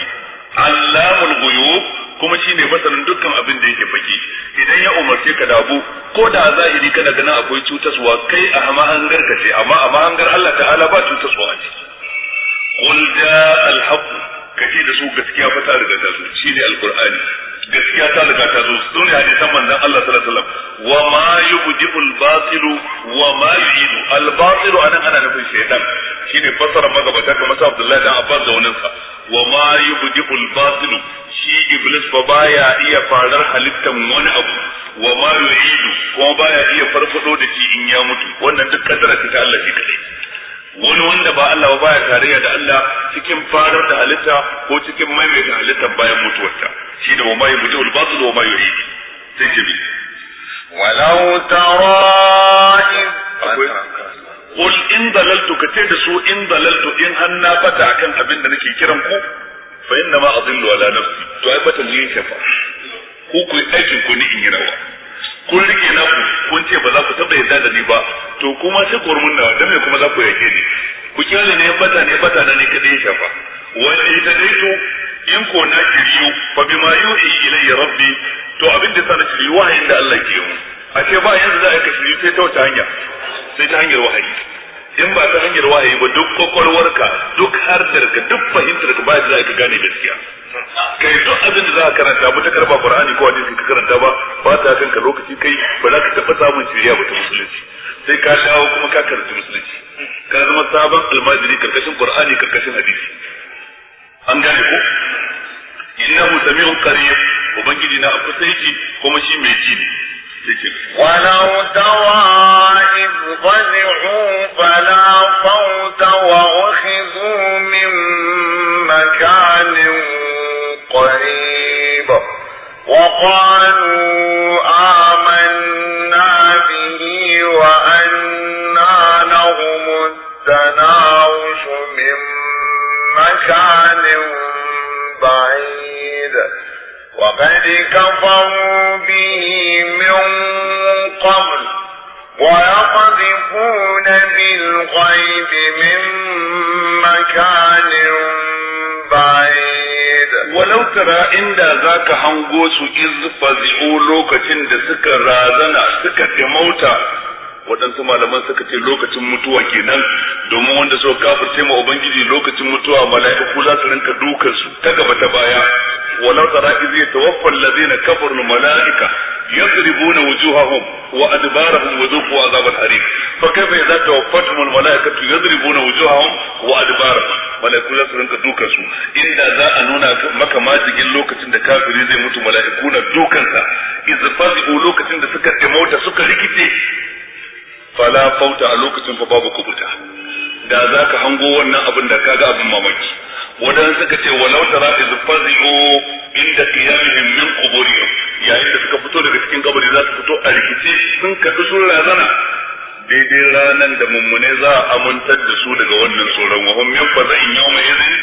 allamul ghuyub kuma shine masanin dukkan abin da yake faki. Idan ya umarce ka da abu ko da zahiri kana ganin akwai cutaswa kai a mahangar ka ce, amma a mahangar Allah ta'ala ba cutaswa a ciki. Qul jaa al-haqq, kace da su gaskiya fa ta riga ta zo, shine alqur'ani. Gaskiya ta riga ta zo, sunan hadisan manzon Allah sallallahu alaihi wasallam. Wa ma yubdi'u al-batil wa ma yu'idu. Al-batil anan ana nufin shaytan, shine fassara magabata kamar sa Abdullahi dan Abbas da wannan sa. Wa ma yubdi'u al-batil, shi iblis fa baya iya farar halittan wani abu, wa ma yu'idu kuma baya iya farfado da shi in ya mutu. Wannan duk kadara ce ta Allah shi kadai. Wani wanda ba Allah ba baya tarayya da Allah cikin farar da halitta ko cikin maimaita halitta bayan mutuwarta. Shi da wa ma yubdi'u al-batil wa ma yu'idu. Sai jibi walau tara qul in dalaltu, kace da su in dalaltu in hanna fata akan abin da nake kiran ku fa inna ma adillu ala nafsi, to ai bata ne shafa ku ku aikin ku ni in yi rawa, kun rike na ku kun ce ba za ku taba yadda da ni ba, to kuma sai kurmun da dan me kuma za ku yake ni, ku kyale ne bata ne bata ne kadai shafa. Wanda ita dai to in ko na kiriyo fa bima yuhi ilayya rabbi, to abin da sana kiriyo wahayin da Allah ke yi, a ce ba yanzu za a ka shiri sai ta wata hanya, sai ta hanyar wahayi. In ba ta hanyar wahayi ba duk kwakwalwarka duk hardarka duk fahimtarka ba za ka gane gaskiya. Kai duk abin da za ka karanta ba ta karba Qur'ani ko hadisi ka karanta ba ba ta kanka lokaci kai ba za ka taba samun shiriya ba ta musulunci. Sai ka dawo kuma ka karanta musulunci. Ka zama sabon almajiri karkashin Qur'ani karkashin hadisi. An gane ko? Innahu sami'un qarib, ubangiji na abu sai ki kuma shi mai ji ne. ولو ترى إذ فزعوا فلا فوت وأخذوا من مكان قريب وقالوا آمنا به وأنى لهم التناوش من مكان بعيد وقد كفروا به من قبل ويقذفون بالغيب من مكان بعيد. ولو ترى عند ذاك هنغوس إذ فزعوا لوكتين da suka razana suka demauta, waɗansu malaman suka ce lokacin mutuwa kenan, domin wanda suka kafirce ma ubangiji lokacin mutuwa mala'iku za su rinka dukan su ta gaba ta baya. walau tara iz yatawaffa alladhina kafaru almala'ika yadribuna wujuhahum wa adbarahum wa dhuqu azab al-hariq fa kayfa idza tawaffatuhum almala'ikatu yadribuna wujuhahum wa adbarahum, mala'iku za su rinka dukan su. Inda za a nuna maka majigin lokacin da kafiri zai mutu mala'iku na dukansa, iz fazi'u lokacin da suka demauta suka rikice, fala fauta a lokacin fa babu kubuta. Da za ka hango wannan abin da kaga abin mamaki. Wadanda suka ce walau tara iz fazi'u inda qiyamihim min quburihim, yayin da suka fito daga cikin kabari za su fito a rikice sun kadu sun razana, daidai ranan da mummune za a amintar da su daga wannan tsoron. Wa hum min faza'in yawma idhin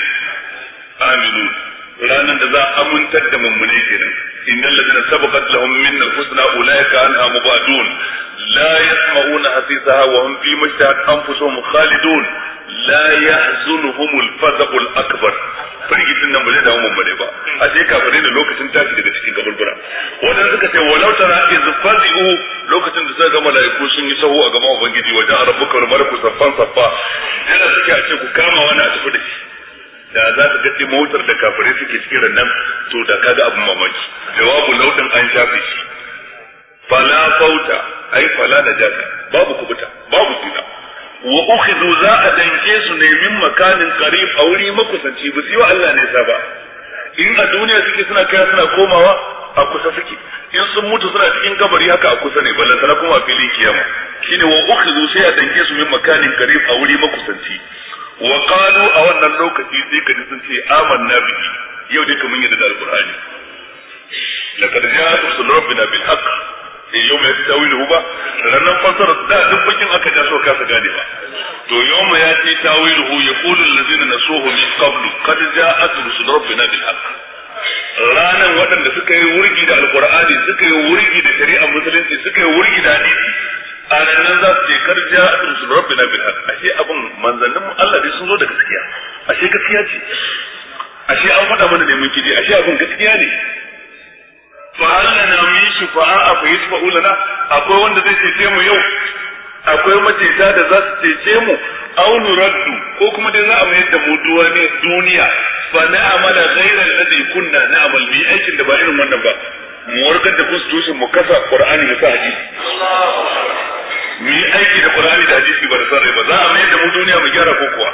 aminun, ranan da za a amintar da mummune kenan. innal ladina sabaqat lahum minna al-husna ulaika anha mubadun la yasma'una hasisaha wa hum fi mashtahat anfusuhum khalidun la yahzunuhum al-faza'u al-akbar. firgitin nan ba zai dawo mummune ba, a sai kafirai da lokacin tashi daga cikin kaburbura. Wadanda suka ce walau tara iz fazi'u, lokacin da suka ga malaiku sun yi sahu a gaban ubangiji wajen rabbuka wal malaku saffan saffa, yana suke a ce ku kama wani a tafi da shi. Da za ka ga motar da kafirai suke cikin nan, to da kaga abin mamaki. Jawabu laudin an shafe shi. Fala fauta ai fala najata, babu kubuta babu tsira. Wa ukhidhu za a danke su ne min makanin qarib, a wuri makusanci, ba su yi wa Allah ne sa ba. In a duniya suke suna kai suna komawa a kusa suke, in sun mutu suna cikin kabari haka a kusa ne, ballan sana kuma a filin kiyama. Shine wa ukhidhu sai a danke su min makanin qarib, a wuri makusanci. Wa qalu a wannan lokaci sai kaji sun ce amanna bihi, yau dai kamun yadda da alqur'ani. Laqad ja'at rusul rabbina bil haqq, sai yau mai tawilu ba, ranan fasara da duk bakin aka ja so kasa gane ba. To yau mai ya ce tawilu yaqulu allazina nasuhu min qablu qad ja'at rusul rabbina bil haqq. Ranan waɗanda suka yi wurgi da alqur'ani, suka yi wurgi da shari'ar musulunci, suka yi wurgi da hadisi, a nan za su ce kar ja rusul rabbina bil haqq, ashe abin manzannin mu Allah dai sun zo da gaskiya, ashe gaskiya ce. ashe an faɗa mana ne mun kiji ashe abin gaskiya ne fa hallana min shufa'a fa yasfa'u lana akwai wanda zai cece mu yau akwai mateta da za su cece mu aw nuraddu ko kuma dai za a mayar da mu duniya fa na'amala ghayra alladhi kunna na'mal bi aikin da ba irin wannan ba mu warkar da constitution mu kasa qur'ani da sa hadisi mu yi aiki da qur'ani da hadisi ba da sarrai ba za a mayar da mu duniya mu gyara ko kuwa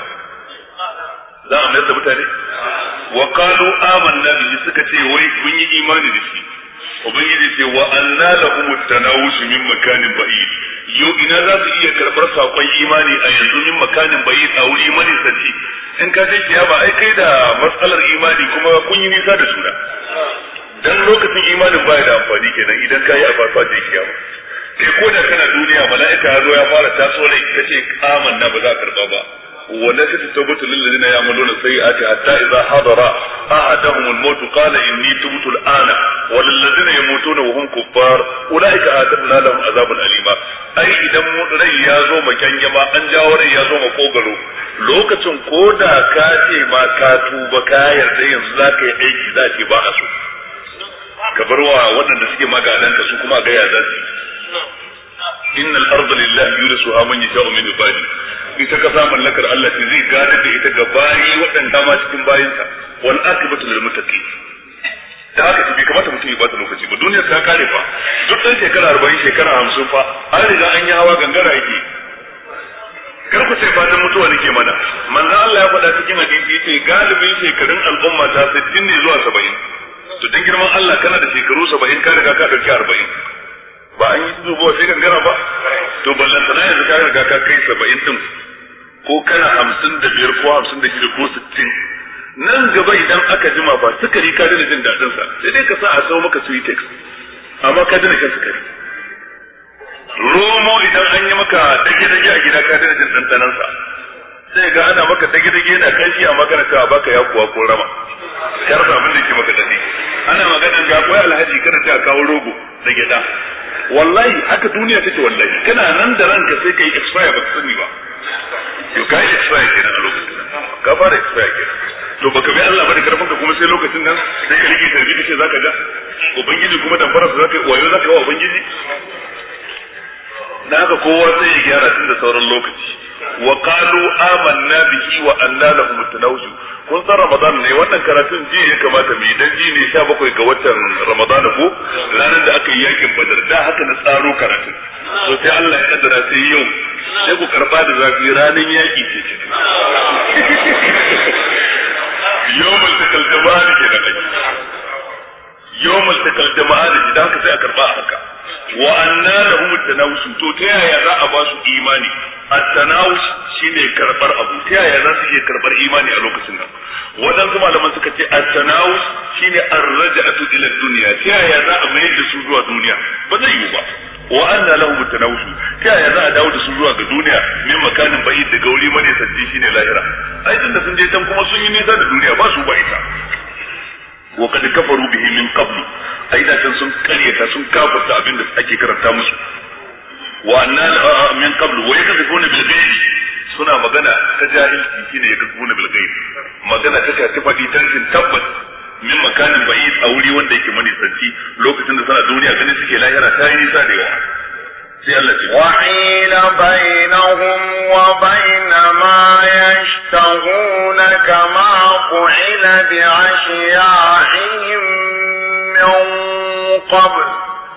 za a mayar da mutane wa qalu amanna bihi suka ce wai kun yi imani da shi ubangiji ce wa anna lahum at-tanawush min makanin ba'id yau ina za su iya karbar sakon imani a yanzu min makanin ba'id a wuri mani sace in ka je kiyama ai kai da matsalar imani kuma kun yi nisa da juna dan lokacin imanin baya da amfani kenan idan ka yi a farfajin kiyama kai ko da kana duniya mala'ika ya zo ya fara taso rai kace amanna ba za ka karba ba ولا تتوبة للذين يعملون السيئات حتى إذا حضر أحدهم الموت قال إني تبت الآن وللذين يموتون وهم كفار أولئك أعتدنا لهم عذابا أليما أي إذا رأي يازو مكان جما أنجا ورأي يازو مقوغلو لوكتن كودا كاتي ما كاتو بكاير دين زاكي أيكي ذاتي بأسو كبروا ودن دسكي ما قادنك سوكما قيا ذاتي إن الأرض لله يورثها من يشاء من عباده ita kasa mallakar Allah ce zai gane da ita ga bayi waɗanda ma cikin bayinsa wal akibatu lil muttaqin da haka bai kamata mutum ya bata lokaci ba duniyar ta kare fa duk ɗan shekara arba'in shekara hamsin fa an riga an yi hawa gangara yake kar ku ce fatan mutuwa nake mana manzon Allah ya faɗa cikin hadisi yace galibin shekarun al'umma ta sittin ne zuwa saba'in to dan girman Allah kana da shekaru saba'in ka riga ka dauki arba'in ba an yi zubo sai gangara ba to ballan sana yanzu ka riga ka kai saba'in din ko kana hamsin da biyar ko hamsin da shida ko sittin nan gaba idan aka jima ba sukari ka dana jin daɗin sa sai dai ka sa a sau maka sweetex amma ka dana kan sukari romo idan an yi maka dage-dage a gida ka dana jin ɗanɗanan sa sai ga ana maka dage-dage yana kanshi amma kana cewa baka yakuwa ko rama kar da abin da ke maka dadi ana magana ga koyi alhaji kana cewa kawo rogo da gida wallahi haka duniya take wallahi kana nan da ranka sai kai expire ba ka sani ba yau kai expire kenan a lokacin ka fara expire kenan to baka bi Allah ba da karfin ka kuma sai lokacin nan sai ka rike tarbi kace zaka ga ubangiji kuma dan fara zaka wayo zaka wa ubangiji dan haka kowa sai ya gyara tun da sauran lokaci wa qalu amanna bihi wa anna lahum at-tanawuj kun san ramadan ne wannan karatun ji ya kamata mu dan ji ne sha bakwai ga watan ramadan ko ranar da aka yi yakin badar da haka na tsaro karatun to sai Allah ya kaddara sai yau sai ku karba da zafi ranar yaki ce ce yawmul takal jama'a ke da kai yawmul takal jama'a da haka sai a karba haka wa anna lahum at-tanawush to ta yaya za a ba su imani at-tanawush shine karbar abu ta yaya za su iya karbar imani a lokacin nan wadansu malaman suka ce at-tanawush shine ar-raj'atu ila ad-dunya ta yaya za a mayar da su zuwa duniya ba zai yi ba wa anna lahum at-tanawush ta yaya za a dawo da su zuwa ga duniya min makanin ba'id da gauri mane sanji shine lahira ai tunda sun je can kuma sun yi nisa da duniya ba su ba ita wa kad kafaru bihi min qabl aida can sun karyata sun kafarta abin da ake karanta musu wa anna min qabl wa yakzibuna bil ghaib suna magana ta jahilci shine yakzibuna bil ghaib magana ta ta fadi tantin tabbat min makanin ba'id a wuri wanda yake mani santi lokacin da suna duniya ganin suke lahira ta yi nisa da yawa sai Allah ce wa'ila bainahum wa bain ma yashtahuna kama fu'ila bi ashiya'ihim min qabl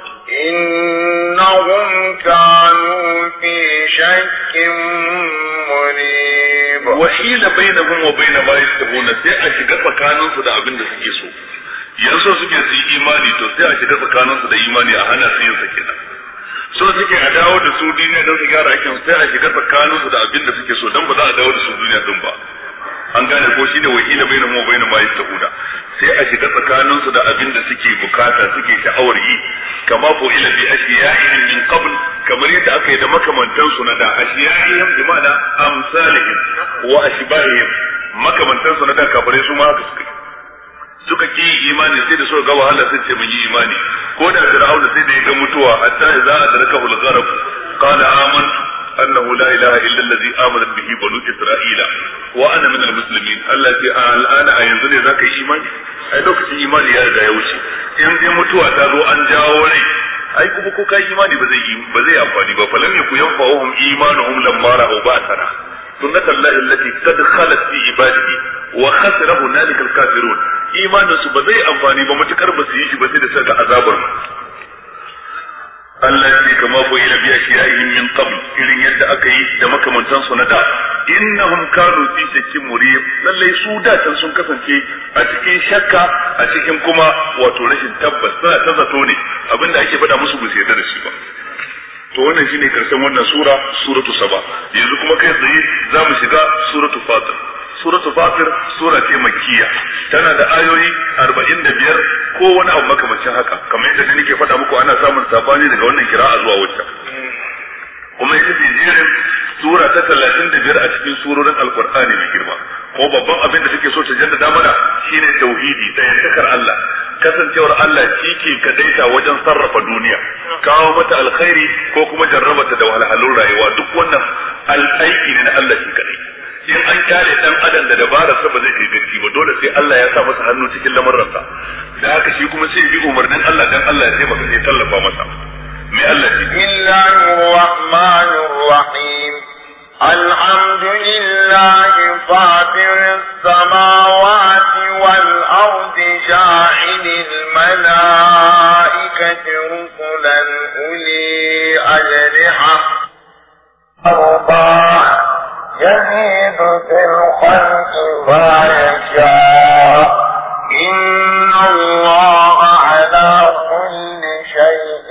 innahum kanu fi shakkin murib wa'ila bainahum wa bain ma yashtahuna sai a shiga tsakanin su da abin da suke so yanzu suke su yi imani to sai a shiga tsakanin su da imani a hana su yin sa kenan so suke a dawo da su duniya don su gyara aikin sai a shiga tsakanin su da abin da suke so don ba za a dawo da su duniya din ba an gane ko shine wakila bainahum wa bain ma yastahuda sai a shiga tsakanin su da abin da suke bukata suke sha'awar yi kama ko ila bi ashiya'ihim min qabl kamar yadda aka yi da makamantan su na da ashiya'ihim bi ma'ana amsalihim wa ashbahihim makamantan su na da kafare su ma haka suka suka ki imani sai da suka ga wahala sai ce mun yi imani ko da Fir'auna sai da ya ga mutuwa hatta idza adrakahu al-gharq qala amantu annahu la ilaha illa allazi amana bihi banu isra'ila wa ana min almuslimin Allah ce a al'ana a yanzu ne zaka yi imani ai lokacin imani ya riga ya wuce in dai mutuwa ta zo an jawo rai ai kuma ko kai imani ba zai yi ba zai amfani ba falam yaku yanfa'uhum imanuhum lamma ra'u ba'sana sunnat Allah allati qad khalat fi ibadihi wa khasira hunalika al-kafirun imanin su ba zai amfani ba mutakar ba su yi shi ba sai da saka azabar Allah ya kama ko ila biya shiyahim min qabl irin yadda aka yi da makamantan su na da innahum kanu fi shakkin murib lallai su da can sun kasance a cikin shakka a cikin kuma wato rashin tabbas suna ta zato ne abinda ake faɗa musu ba su yarda da shi ba to wannan shine karshen wannan sura suratu saba yanzu kuma kai tsaye za mu shiga suratu fatir suratu fatir sura ce makkiya tana da ayoyi arba'in da biyar ko wani abu makamancin haka kamar yadda nake faɗa muku ana samun sabani daga wannan kira'a zuwa wacce kuma ita ce jerin sura ta talatin da biyar a cikin surorin alkur'ani mai girma ko babban abin da take so ta jaddada mana shine tauhidi da yantakar Allah kasancewar Allah shi ke kadaita wajen sarrafa duniya kawo mata alkhairi ko kuma jarrabata da wahalhalun rayuwa duk wannan al'aiki ne na Allah shi kadai in an kyale dan adam da dabararsa ba zai kai gaci ba dole sai Allah ya sa masa hannu cikin lamarinsa da haka shi kuma sai bi umarnin Allah dan Allah ya taimaka sai tallafa masa mai Allah shi Bismillahir Rahmanir Rahim Alhamdulillahi fatiris samawati wal ardi ja'ilil malaikati rusulan uli ajniha arba'ah يزيد في الخلق ما يشاء إن الله على كل شيء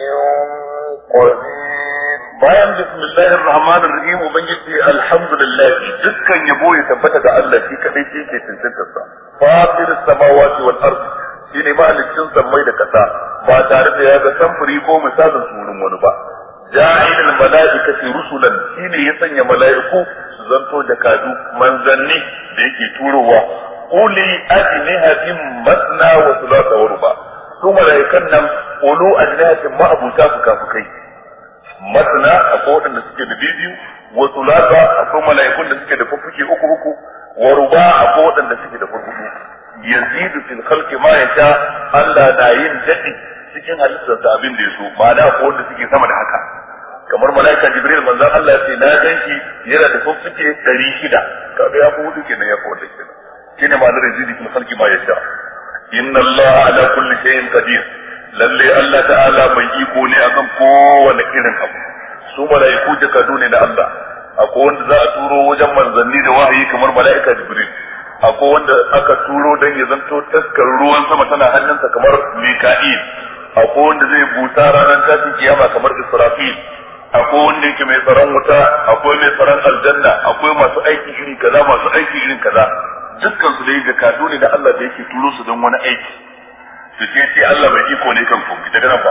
قدير bayan bismillahir rahmanir rahim ubangiji alhamdulillah dukkan yabo ya tabbata ga Allah shi kadai shi ke tantance sa fatir samawati wal ard shine mahalicin sammai da kasa ba tare da ya ga samfuri ko misalin surun wani ba ja'ilul malaikati rusulan shine ya sanya mala'iku zanto jakadu manzanni da yake turowa uli ajnihatin masna wa thulatha wa ruba su malaikan nan ulu ajnihatin ma abuta fukafukai masna akwai wadanda suke da bibiyu wa thulatha akwai malaikun da suke da fufuki uku uku wa ruba akwai wadanda suke da fufuki yazidu fil khalqi ma yasha Allah na yin dadi cikin halittar da abin da yaso ma'ana akwai wanda suke sama da haka kamar malaika jibril manzon Allah ya ce na ganki yana da fuffuke ɗari shida kaga ya fi hudu kenan ya fi wanda kenan shine ma'anar yazidi fil khalqi ma yasha inna Allah ala kulli shay'in qadir lalle Allah ta'ala mai iko ne akan kowane irin abu su malaiku jakadu ne da Allah akwai wanda za a turo wajen manzanni da wahayi kamar malaika jibril akwai wanda aka turo dan ya zanto taskar ruwan sama tana hannunsa kamar mika'il akwai wanda zai buta ranar tashin kiyama kamar israfil akwai wanda yake mai tsaron wuta akwai mai tsaron aljanna akwai masu aiki iri kaza masu aiki irin kaza dukkan su dai jakadu ne da Allah da yake turo su don wani aiki to sai sai Allah bai iko ne kan komai daga nan ba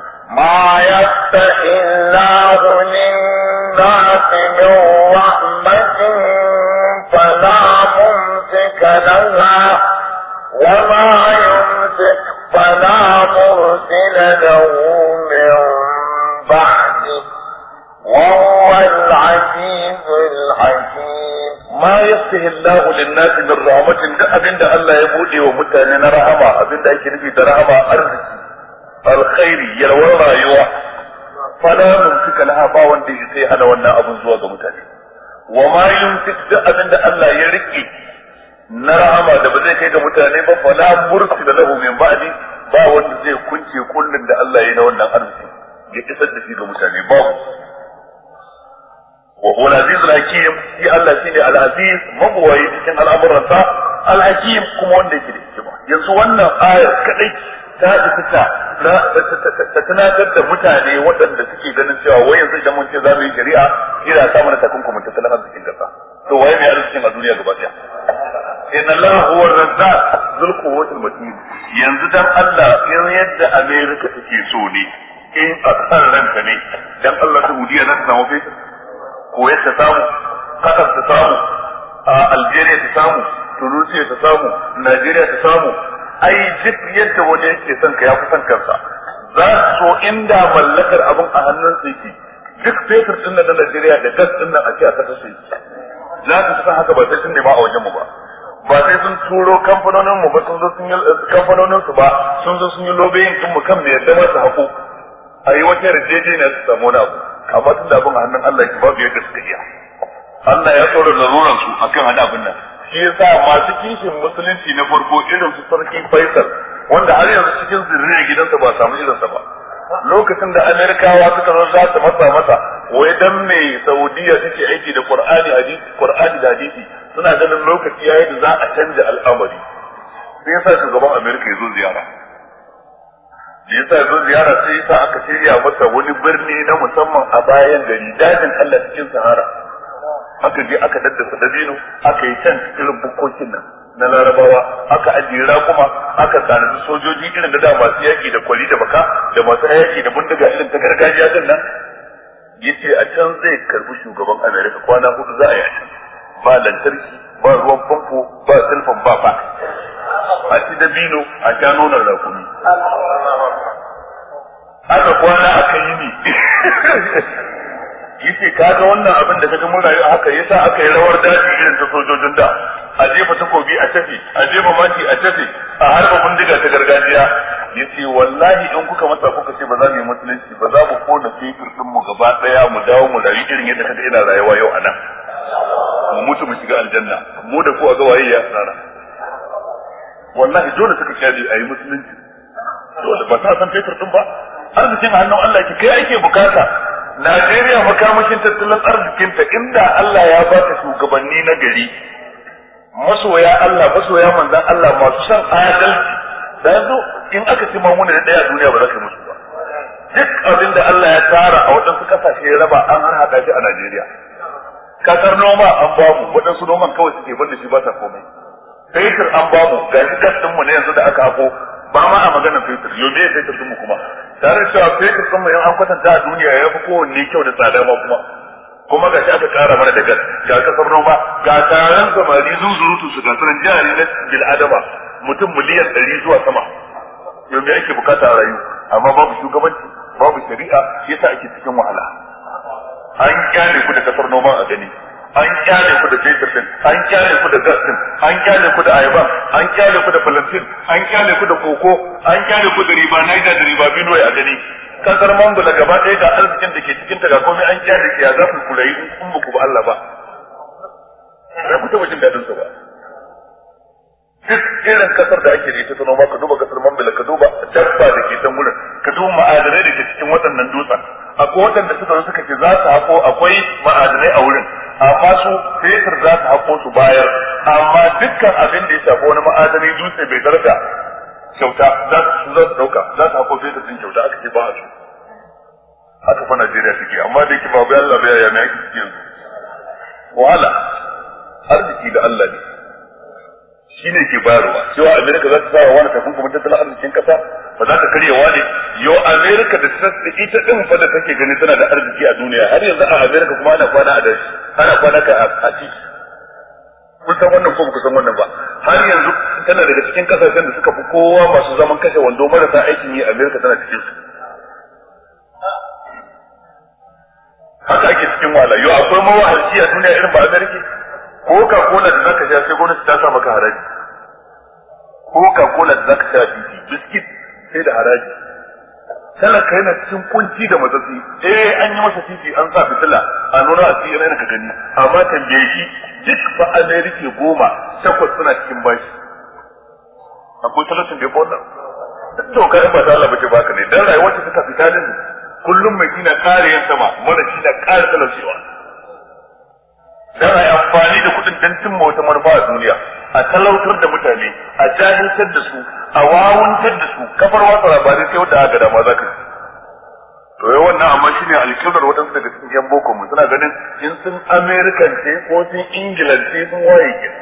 ma yastahillahu lin-nasi min rahmatin fala mumsika laha wa ma yumsik fala mursila lahu min ba'dihi وهو العزيز الحكيم ما يفتح الله للناس من رحمة ده أبين ده الله يبودي ومتانين رحمة أبين ده يكنفي ده رحمة أرزك الخير يلوى رايوة فلا يمسك لها باوان دي يسي أنا وانا أبو زواج متانين وما يمسك ده أبين ده الله يرقي نرحمة ده بزي كيغا متانين فلا مرسل له من بعدي باوان دي كنتي كل ده الله ينوانا أرزك يكسد فيغا متانين باوان وهو العزيز الحكيم في الله شيء العزيز مبوي cikin al'amuransa al-hakim kuma wanda yake da hikima yanzu wannan ayar kadai ta fita ta tunatar da mutane waɗanda suke ganin cewa wai yanzu idan mun ce za mu yi shari'a ina sa mana takunkumin tattalin arzikin kasa to waye mai arzikin a duniya gaba daya inna Allah huwa ar-razzaq dhul quwwati al-matin yanzu dan Allah in yadda America take so ne in a san ranka ne dan Allah Saudiya za ta samu fetur Kuwait ta samu, Qatar ta samu, Algeria ta samu, Tunisia ta samu, Nigeria ta samu, ai duk yadda wani yake son ka ya fi son kansa. Za su so inda mallakar abin a hannun su yake duk fetur din na Najeriya da gas din nan a ce a kasa sai za su san haka ba sai sun nema a wajen mu ba ba sai sun turo kamfanonin mu ba sun zo sun yi kamfanonin su ba sun zo sun yi lobbying din mu kan me yadda masu hako a yi wata yarjejeniya su samu wani abu amma tun da abin a hannun Allah ki babu yadda suka iya Allah ya tsoro laruran su akan hada abin nan shi yasa masu kishin musulunci na farko irin su sarki Faisal wanda har yanzu cikin zurriyar gidansa ba samu irinsa ba lokacin da Amerikawa suka zo za su matsa masa wai dan me Saudiya take aiki da Qur'ani hadisi Qur'ani da hadisi suna ganin lokaci yayi da za a canja al'amari sai yasa shugaban Amerika ya zo ziyara yasa ya zo ziyara sai yasa aka shirya masa wani birni na musamman a bayan gari dajin Allah cikin Sahara aka je aka daddasa dabino aka yi can cikin bukkokin nan na Larabawa aka ajiye rakuma aka tsanani sojoji irin da da masu yaki da kwali da baka da masu yaki da bindiga irin ta gargajiya din nan yace a can zai karbi shugaban Amerika kwana hudu za a yi a can ba lantarki ba ruwan famfo ba silfan ba ba a ci dabino a sha nonon rakumi aka kwana aka yi ni yace kaga wannan abin da kaga mun rayu haka yasa aka yi rawar daji irin ta sojojin da a jefa takobi a tafi a jefa maki a tafi a harba bindiga ta gargajiya yace wallahi in kuka masa kuka ce ba za mu yi musulunci ba za mu kona fetur din mu gaba daya mu dawo mu rayu irin yadda kaga ina rayuwa yau anan mu mutu mu shiga aljanna mu da ku a ga waye ya tsara wallahi dole suka kiyaye ayi musulunci dole ba ta san fetur din ba arzikin hannun Allah ki kai ake bukata Najeriya makamashin tattalin arzikinta inda Allah ya ba ta shugabanni na gari masoya Allah masoya manzan Allah masu san adalci da yanzu in aka ci mamuna da daya duniya ba za ka musu ba duk abin da Allah ya tara a waɗansu kasashe ya raba an har haɗa shi a Najeriya kasar noma an bamu waɗansu noman kawai suke banda shi ba ta komai fetur an bamu ga shi gas ɗinmu na yanzu da aka hako ba ma a maganar fetur yau me fetur ɗinmu kuma tare da cewa fetur ɗinmu in an kwatanta a duniya ya fi kowanne kyau da tsada ma kuma kuma ga shi aka kara mana da gas ga kasar noma ga taron samari zunzurutu su ga sunan jihari na bil'adama mutum miliyan ɗari zuwa sama yau me ake bukata a rayu amma babu shugabanci babu shari'a yasa ake cikin wahala an kyale ku da kasar noma a gani an kyale ku da fetur din an kyale ku da gas din an kyale ku da ayaba an kyale ku da plantain an kyale ku da koko an kyale ku da riba naija da riba bino a gani kasar mangula gaba ɗaya ga arzikin da ke cikin ta ga komai an kyale ki ya za ku kulayi in ba ku ba Allah ba sai ku taɓa jin daɗin su ba duk irin kasar da ake da ita ta noma ka duba kasar mambila ka duba dabba da ke can wurin ka duba ma'adanai da ke cikin waɗannan dutsen akwai waɗanda suka zo suka ce za su hako akwai ma'adanai a wurin amma su fetur za su hako su bayar amma dukkan abin da ya shafi wani ma'adanai dutse bai daraja kyauta za su za su dauka za su hako fetur din kyauta aka ce ba a su haka fa Najeriya take amma da yake babu Allah bai ya mai yake yanzu wahala arziki da Allah ne shine ke bayarwa cewa Amerika za ta sa wa wani takunkumin tattalin arzikin kasa ba za ta karyewa ne yau Amerika da ta ita din fa da take gani tana da arziki a duniya har yanzu a Amerika kuma ana kwana a dashi ana kwana ka a ci kun san wannan ko ba ku san wannan ba har yanzu tana daga cikin kasashen da suka fi kowa masu zaman kashe wando marasa aikin yi Amerika tana cikin su haka ake cikin wahala yau akwai mawahalci a duniya irin ba Amerika Coca-Cola da zaka sha sai gwamnati ta sa maka haraji Coca-Cola da zaka sha titi biskit sai da haraji talaka yana cikin kunci da matsatsi eh an yi masa titi an sa fitila a nuna a cikin yana ka gani amma tambaye shi duk ba Amerika goma takwas suna cikin bashi akwai talatin da ya bona to kai ba ta Allah bace baka ne dan rayuwar ta ta fita din kullum mai kina kare yan sama mana shi da kare talaucewa dan ai amfani da kudin dan cimma wata manufa a duniya a talautar da mutane a jahiltar da su a wawuntar da su kafar watsa labarai sai wanda aka dama zaka to yau wannan amma shine alƙiblar wadansu daga cikin yan boko mu suna ganin in sun American ce ko sun England ce sun waye ke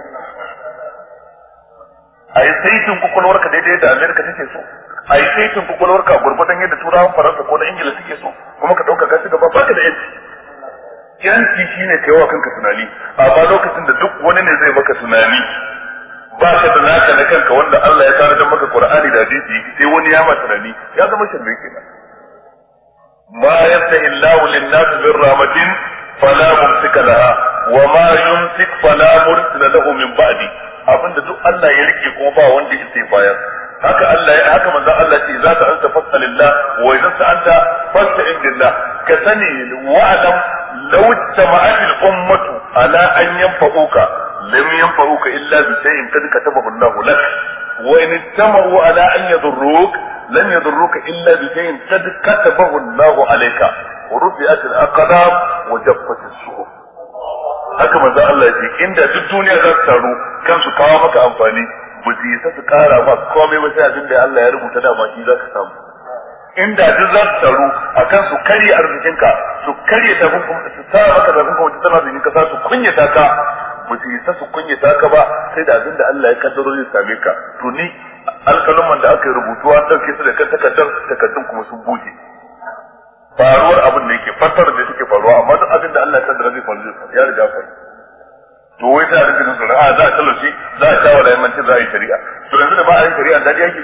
ai saitin kukulwarka daidai da America take so ai saitin kukulwarka gurgurdan yadda turawan Faransa ko na Ingila suke so kuma ka dauka ka ci gaba baka da yanci yanci shine kai wa kanka tunani amma lokacin da duk wani ne zai maka tunani ba ka da naka na kanka wanda Allah ya sanar da maka Qur'ani da hadisi sai wani ya ma tunani ya zama shirme kenan ma yaftahi Allahu lin-nasi bir rahmatin fala mumsika laha wa ma yumsik fala mursila lahu min ba'di abinda duk Allah ya rike kuma ba wanda yake bayar haka Allah ya haka manzon Allah ce za ka anta fasalillah wa idan ta anta fasta'in billah ka sani wa'lam law jama'at al-ummatu ala an yanfa'uka lam yanfa'uka illa bi shay'in qad katabahu Allah lak wa in istamaru ala an yadurruk lam yadurruka illa bi shay'in qad katabahu Allah alayka wa rufi'at al-aqdam wa jaffat as-suhuf haka manzon Allah ya ce inda duk duniya za ta taru kansu kawo maka amfani ba su yi ta su kara ba komai ba sai abin da Allah ya rubuta da maki za ka samu inda duk za su taru a kan su karya arzikinka su karya tafin kuma su sa maka tafin kuma tana zikin kasa su kunyata ka ba su yi ta su kunyata ka ba sai da abin da Allah ya kaddaro zai same ka to ni alƙaluman da aka yi rubutu an ɗauke su da kan takardar takardun kuma sun buge faruwar abin da yake fassara da suke faruwa amma duk abin da Allah ya kaddara zai faru zai ya riga faru to wai sai a rike su a za a talauci za a sha wala yamanci za a yi shari'a to yanzu da ba a yi shari'a da yake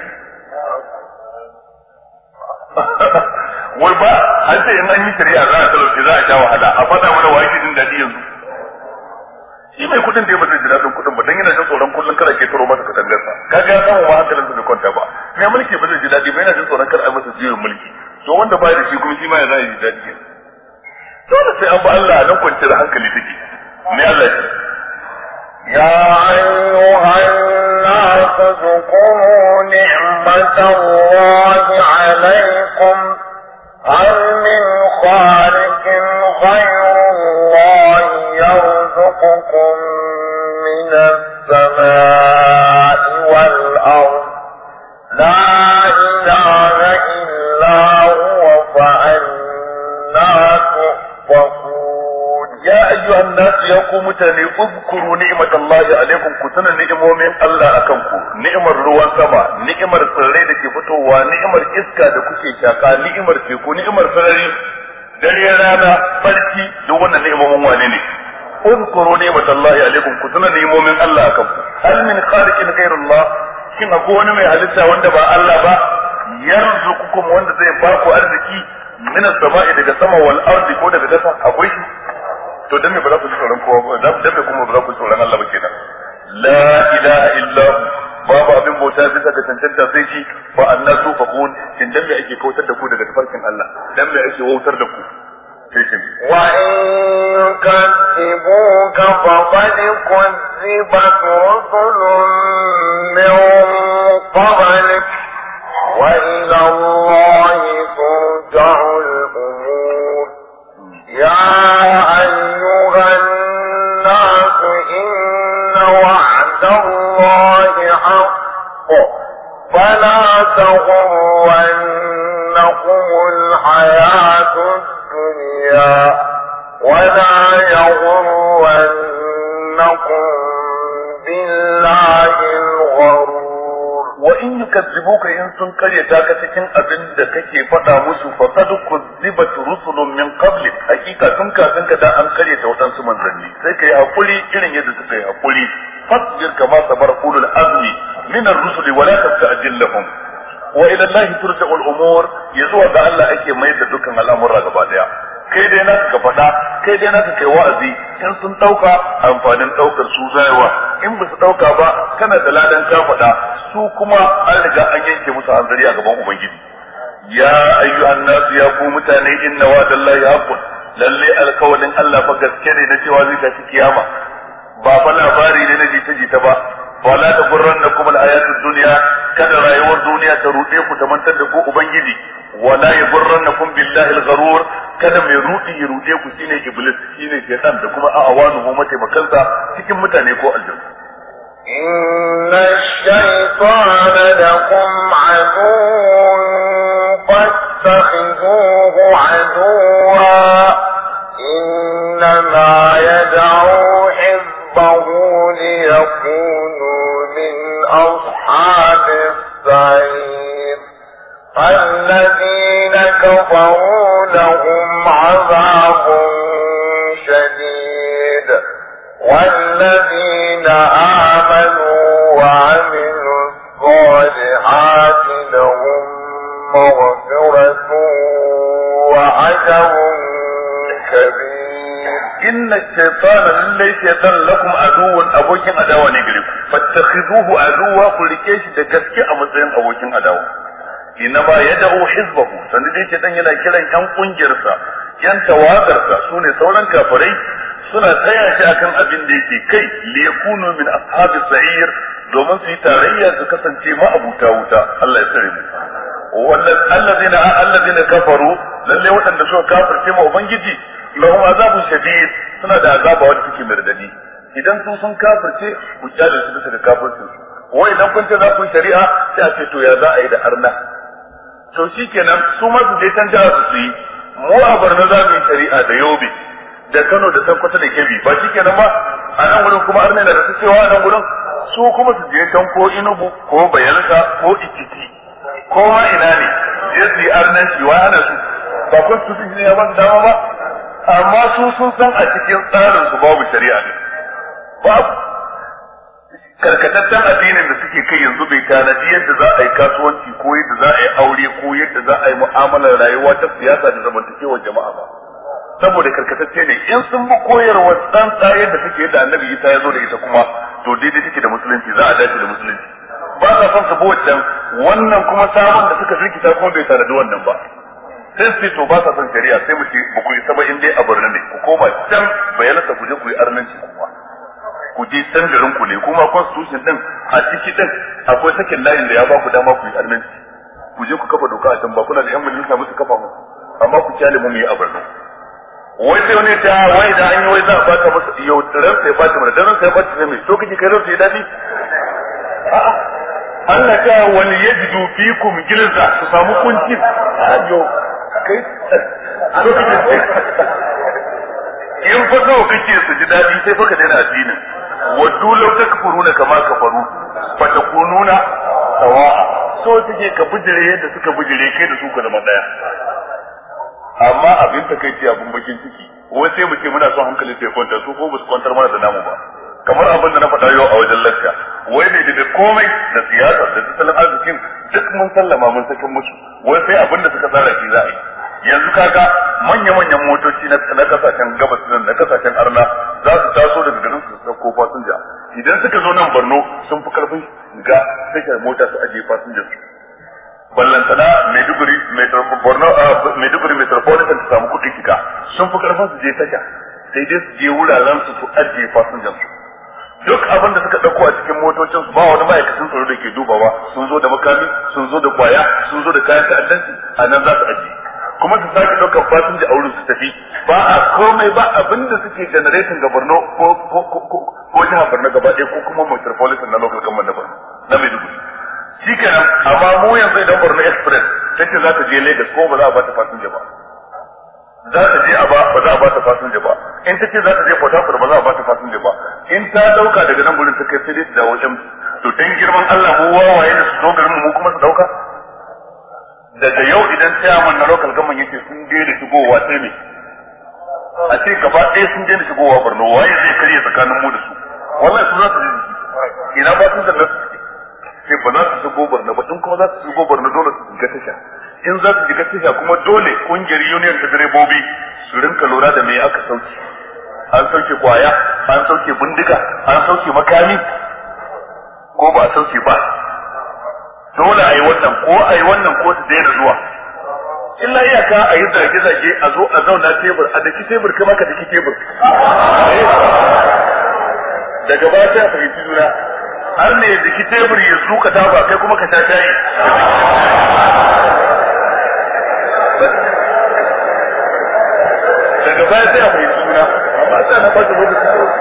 wai ba an ce in an yi shari'a za a talauci za a sha wahala a fada mana wa yake jin daɗi yanzu shi mai kudin da ya ba zai ji daɗin kudin ba dan yana jin tsoron kullum kada ke turo masa katangarsa kaga ya samu ma hankalin bai kwanta ba mai mulki ba zai ji daɗi ba yana jin tsoron kada a masa jirin mulki to wanda ba da shi kuma shi ma ya za a yi daɗi dole sai an ba Allah nan kwanciyar hankali take ne Allah ya يا أيها الناس اذكروا نعمة الله عليكم هل من خالق غير الله يرزقكم من السماء والأرض لا إله إلا هو فأنا تؤفكون يا أيها الناس يقوم تاني اذكروا نعمة الله عليكم كتنا نعمة من الله أكمكم نعمة روان سما نعمة سرعي دكي فتوى نعمة إسكا دكوكي شاكا نعمة تيكو نعمة سرعي دريرانا فرشي دوانا نعمة موانيني اذكروا نعمة الله عليكم كتنا نعمة من الله أكمكم هل من خالق غير الله shin akwai wani mai halitta wanda ba Allah ba yarzuqukum wanda zai ba ku arziki min as-sama'i daga sama wal ardi ko daga ƙasa akwai shi to dan me ba za ku tsoron kowa ba dan me kuma ba za ku tsoron Allah ba kenan la ilaha illa babu abin bauta bisa ga tantance sai shi fa annasu faqun kin dan me ake kautar da ku daga tafarkin Allah dan me ake wautar da ku sai shi wa in kadibuka faqad kuzibat rusulun min qablik wa ila Allahi turja'ul umur ya أيها الناس إن وعد الله حق فلا تغرنكم الحياة الدنيا ولا يغرنكم بالله الغرور وإن يكذبوك إن سنكريتاك تكن أبن دكك فتا مسو فقد كذبت رسل من قبلك حقيقة تنكا تنكا دا أنكريتا وتنسو من ذنبي سيكا يهقلي إلن يدسك يهقلي فاصبر كما صبر أولو الأذن من الرسل ولا تستعجل لهم وإلى الله ترجع الأمور يزوى دا الله أكي ميت دكان الأمر غبادها kai dai naka ka faɗa kai dai naka kai wa'azi in sun ɗauka amfanin ɗaukar su zayawa in ba su ɗauka ba kana da ladan ka faɗa su kuma an riga an yanke musu hanzari a gaban ubangiji ya ayyuhan nasu ya ku mutane inna wa'dallahi haqqun lalle alkawalin Allah fa gaske ne na cewa zai tafi kiyama ba fa labari ne na jita jita ba wala ta gurrannakum alhayatud dunya kada rayuwar duniya ta rude ku ta mantar da ku ubangiji wala yagurrannakum billahi algharur kada mai rudi ya rude ku shine iblis shine shaytan da kuma a'awanu mu mataimakansa cikin mutane ko aljanna inna ash-shaytana lakum aduwwun fattakhiduhu aduwwa innama yad'u hizbahu liyakunu min ashabis sa'ir الذين كفروا لهم عذاب شديد والذين آمنوا وعملوا الصالحات لهم مغفرة وأجر عدو كبير إن الشيطان للي شيطان لكم عدو أبوكين أداوة نجريكم فاتخذوه عدوا كل كيش دكسكي أمسين أبوكين أداوة إنما يدعو حزبه سندي شيطان يلا كلا ينقن قنجرسا ينتواغرسا سوني سولا كافرين suna tsaya shi akan abin da yake kai li yakunu min ashabis sa'ir domin su yi tarayya su kasance ma'abuta wuta Allah ya tsare mu wannan allazina allazina kafaru lalle wadanda suka kafirce ma ubangiji lahum azabun shadid suna da azaba wanda take mai radadi idan su sun kafirce ku kyale su bisa da kafircin su wai idan kun ce za ku shari'a sai a ce to ya za a yi da arna to shikenan su ma su je can jihar su yi mu a Borno za mu yi shari'a da Yobe da Kano da Sokoto da Kebbi ba shi kenan ba a nan wurin kuma arna da su cewa a nan wurin su kuma su je can ko Enugu ko Bayelsa ko Ikiti ko ma ina ne je su yi arnan shi wa ana su ba kun su ne ya ban dama ba amma su sun san a cikin tsarin su babu shari'a ne babu karkataccen addinin da suke kai yanzu bai tanadi yadda za a yi kasuwanci ko yadda za a yi aure ko yadda za a yi mu'amalar rayuwa ta siyasa da zamantakewar jama'a ba saboda karkatacce ne in sun bi koyarwar dan tsayar da take da Annabi Isa ya zo da ita kuma to daidai take da musulunci za a dace da musulunci ba sa son su bi wancan wannan kuma sabon da suka rikita kuma bai tare da wannan ba sai su to ba sa son shari'a sai mu ce ba ku yi saba in dai a Borno ne ku koma can bayanata ku je ku yi arnanci kuma ku je can garin ku ne kuma constitution din a ciki din akwai sakin layin da ya ba ku dama ku yi arnanci ku je ku kafa doka a can ba kuna da yan majalisa musu kafa mu amma ku kyale mu mu yi a Borno wai sai wani ta wai da an yi wai za a baka masa yau ran sai bata mana dan sai bata sai mai to kike kai ransa ya dadi a'a Allah ta wani yajidu fikum gilza su samu kunci ayo kai to kike in fa so kake su ji dadi sai fa ka daina addinin waddu law takfuruna kama kafaru fa takununa sawa'a so kike ka bijire yadda suka bijire kai da su ka zama daya amma abin ta kai ce abin bakin ciki wai sai mu ce muna son hankali sai kwanta su ko ba su kwantar mana da namu ba kamar abin da na faɗa yau a wajen lakka wai ne da komai da siyasa da tattalin arzikin duk mun sallama mun sakin musu wai sai abin da suka tsara shi za a yi yanzu kaga manya-manyan motoci na kasashen gabas nan na kasashen arna za su taso daga garin su sauko fasinja idan suka zo nan Borno sun fi karfin ga tashar mota su ajiye fasinja su ballantana Maiduguri Borno Maiduguri Metropolitan su samu kuɗin shiga sun fi karfin su je tasha sai dai su je wuraren su su ajiye fasinjan su duk abin da suka dauko a cikin motocin su ba wani ma'aikacin tsaro da ke dubawa sun zo da makami sun zo da kwaya sun zo da kayan ta'addanci a nan za su ajiye kuma su sake ɗaukar fasinja a wurin su tafi ba a komai ba abin da suke generating ga Borno ko ko ko ko jihar Borno gaba ɗaya ko kuma Metropolitan na local government na Borno na Maiduguri shi kenan amma mu yanzu idan Borno Express tace za ta je Lagos ko ba za a ba ta fasinja ba za ta je a ba ba za a ba ta fasinja ba in tace za ta je Port Harcourt ba za a ba ta fasinja ba in ta dauka daga nan gurin ta kai sai da wajen to dan girman Allah mu wawaye da su zo garin mu kuma su dauka daga yau idan chairman na local government yake sun je da shigowa sai me a ce gaba ɗaya sun je da shigowa Borno waye zai karye tsakanin mu da su wallahi su za su je ina ba sun da sai ba za su shigo Borno ba in kuma za su shigo Borno dole su shiga tasha in za su shiga tasha kuma dole kungiyar union ta direbobi su rinka lura da me aka sauke an sauke kwaya an sauke bindiga an sauke makami ko ba a sauke ba dole a yi wannan ko a yi wannan ko su daina zuwa illa iyaka a yi zage-zage a zo a zauna tebur a daki tebur kuma ka daki tebur daga baya sai a fahimci juna har ne ya daki tebur ya zuka taba kai kuma ka sha shayi daga baya sai a fahimci juna amma sai na bata lokaci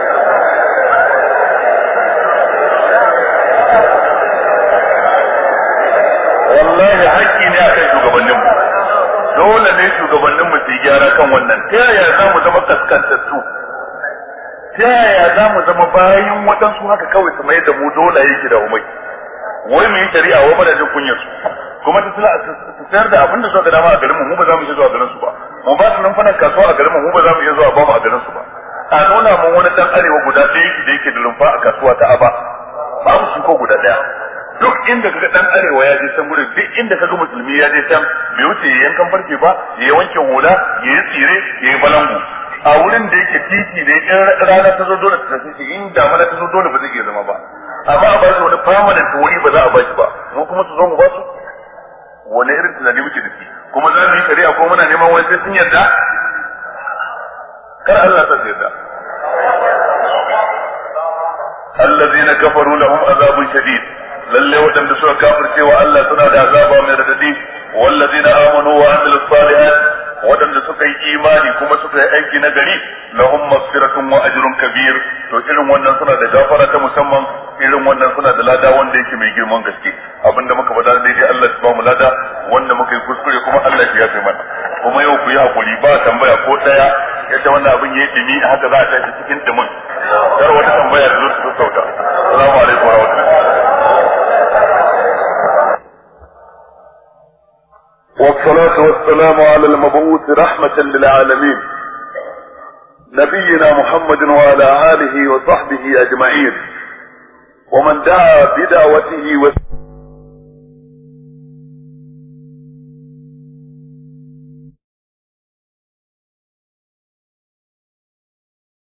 wallahi haƙƙi ne akan shugabannin mu dole ne shugabannin mu su gyara kan wannan ta yaya za mu zama kaskantattu ta yaya za mu zama bayan waɗansu haka kawai su mai da mu dole yake da umai wai mu yi shari'a wa madadin kunyar su kuma ta tsala su sayar da abin da suka dama a garin mu mu ba za mu iya zuwa garin su ba mu ba su rumfanan kasuwa a garin mu mu ba za mu iya zuwa ba mu a garin su ba a nuna mun wani dan arewa guda ɗaya yake da yake da rumfa a kasuwa ta aba babu su ko guda ɗaya duk inda kaga dan arewa ya je can gurin duk inda kaga musulmi ya je can bai wuce ya yankan farce ba ya wanke hula ya yi tsire ya yi balangu a wurin da yake titi ne in rana ta zo dole ta tafi in damana ta zo dole ba zai iya zama ba amma a ba shi wani permanent wuri ba za a ba shi ba mu kuma su zo mu ba su wani irin tunani muke da shi kuma za mu yi shari'a ko muna neman wani sai sun yarda kar Allah ta yarda allazina kafaru lahum azabun shadid lalle wadanda suka kafirce wa Allah suna da azaba mai radadi wallazina amanu wa amilus salihat wadanda suka yi imani kuma suka yi aiki na gari lahum maghfiratun wa ajrun kabir to irin wannan suna da gafara ta musamman irin wannan suna da lada wanda yake mai girman gaske abinda muka faɗa daidai Allah ya ba mu lada wanda muka yi kuskure kuma Allah ya yafe mana kuma yau ku yi hakuri ba tambaya ko daya yadda wannan abin yayi dimi haka za a tashi cikin dimin kar wata tambaya da zuwa su sauta assalamu alaikum wa rahmatullahi والصلاة والسلام على المبعوث رحمة للعالمين نبينا محمد وعلى آله وصحبه أجمعين ومن دعا بدعوته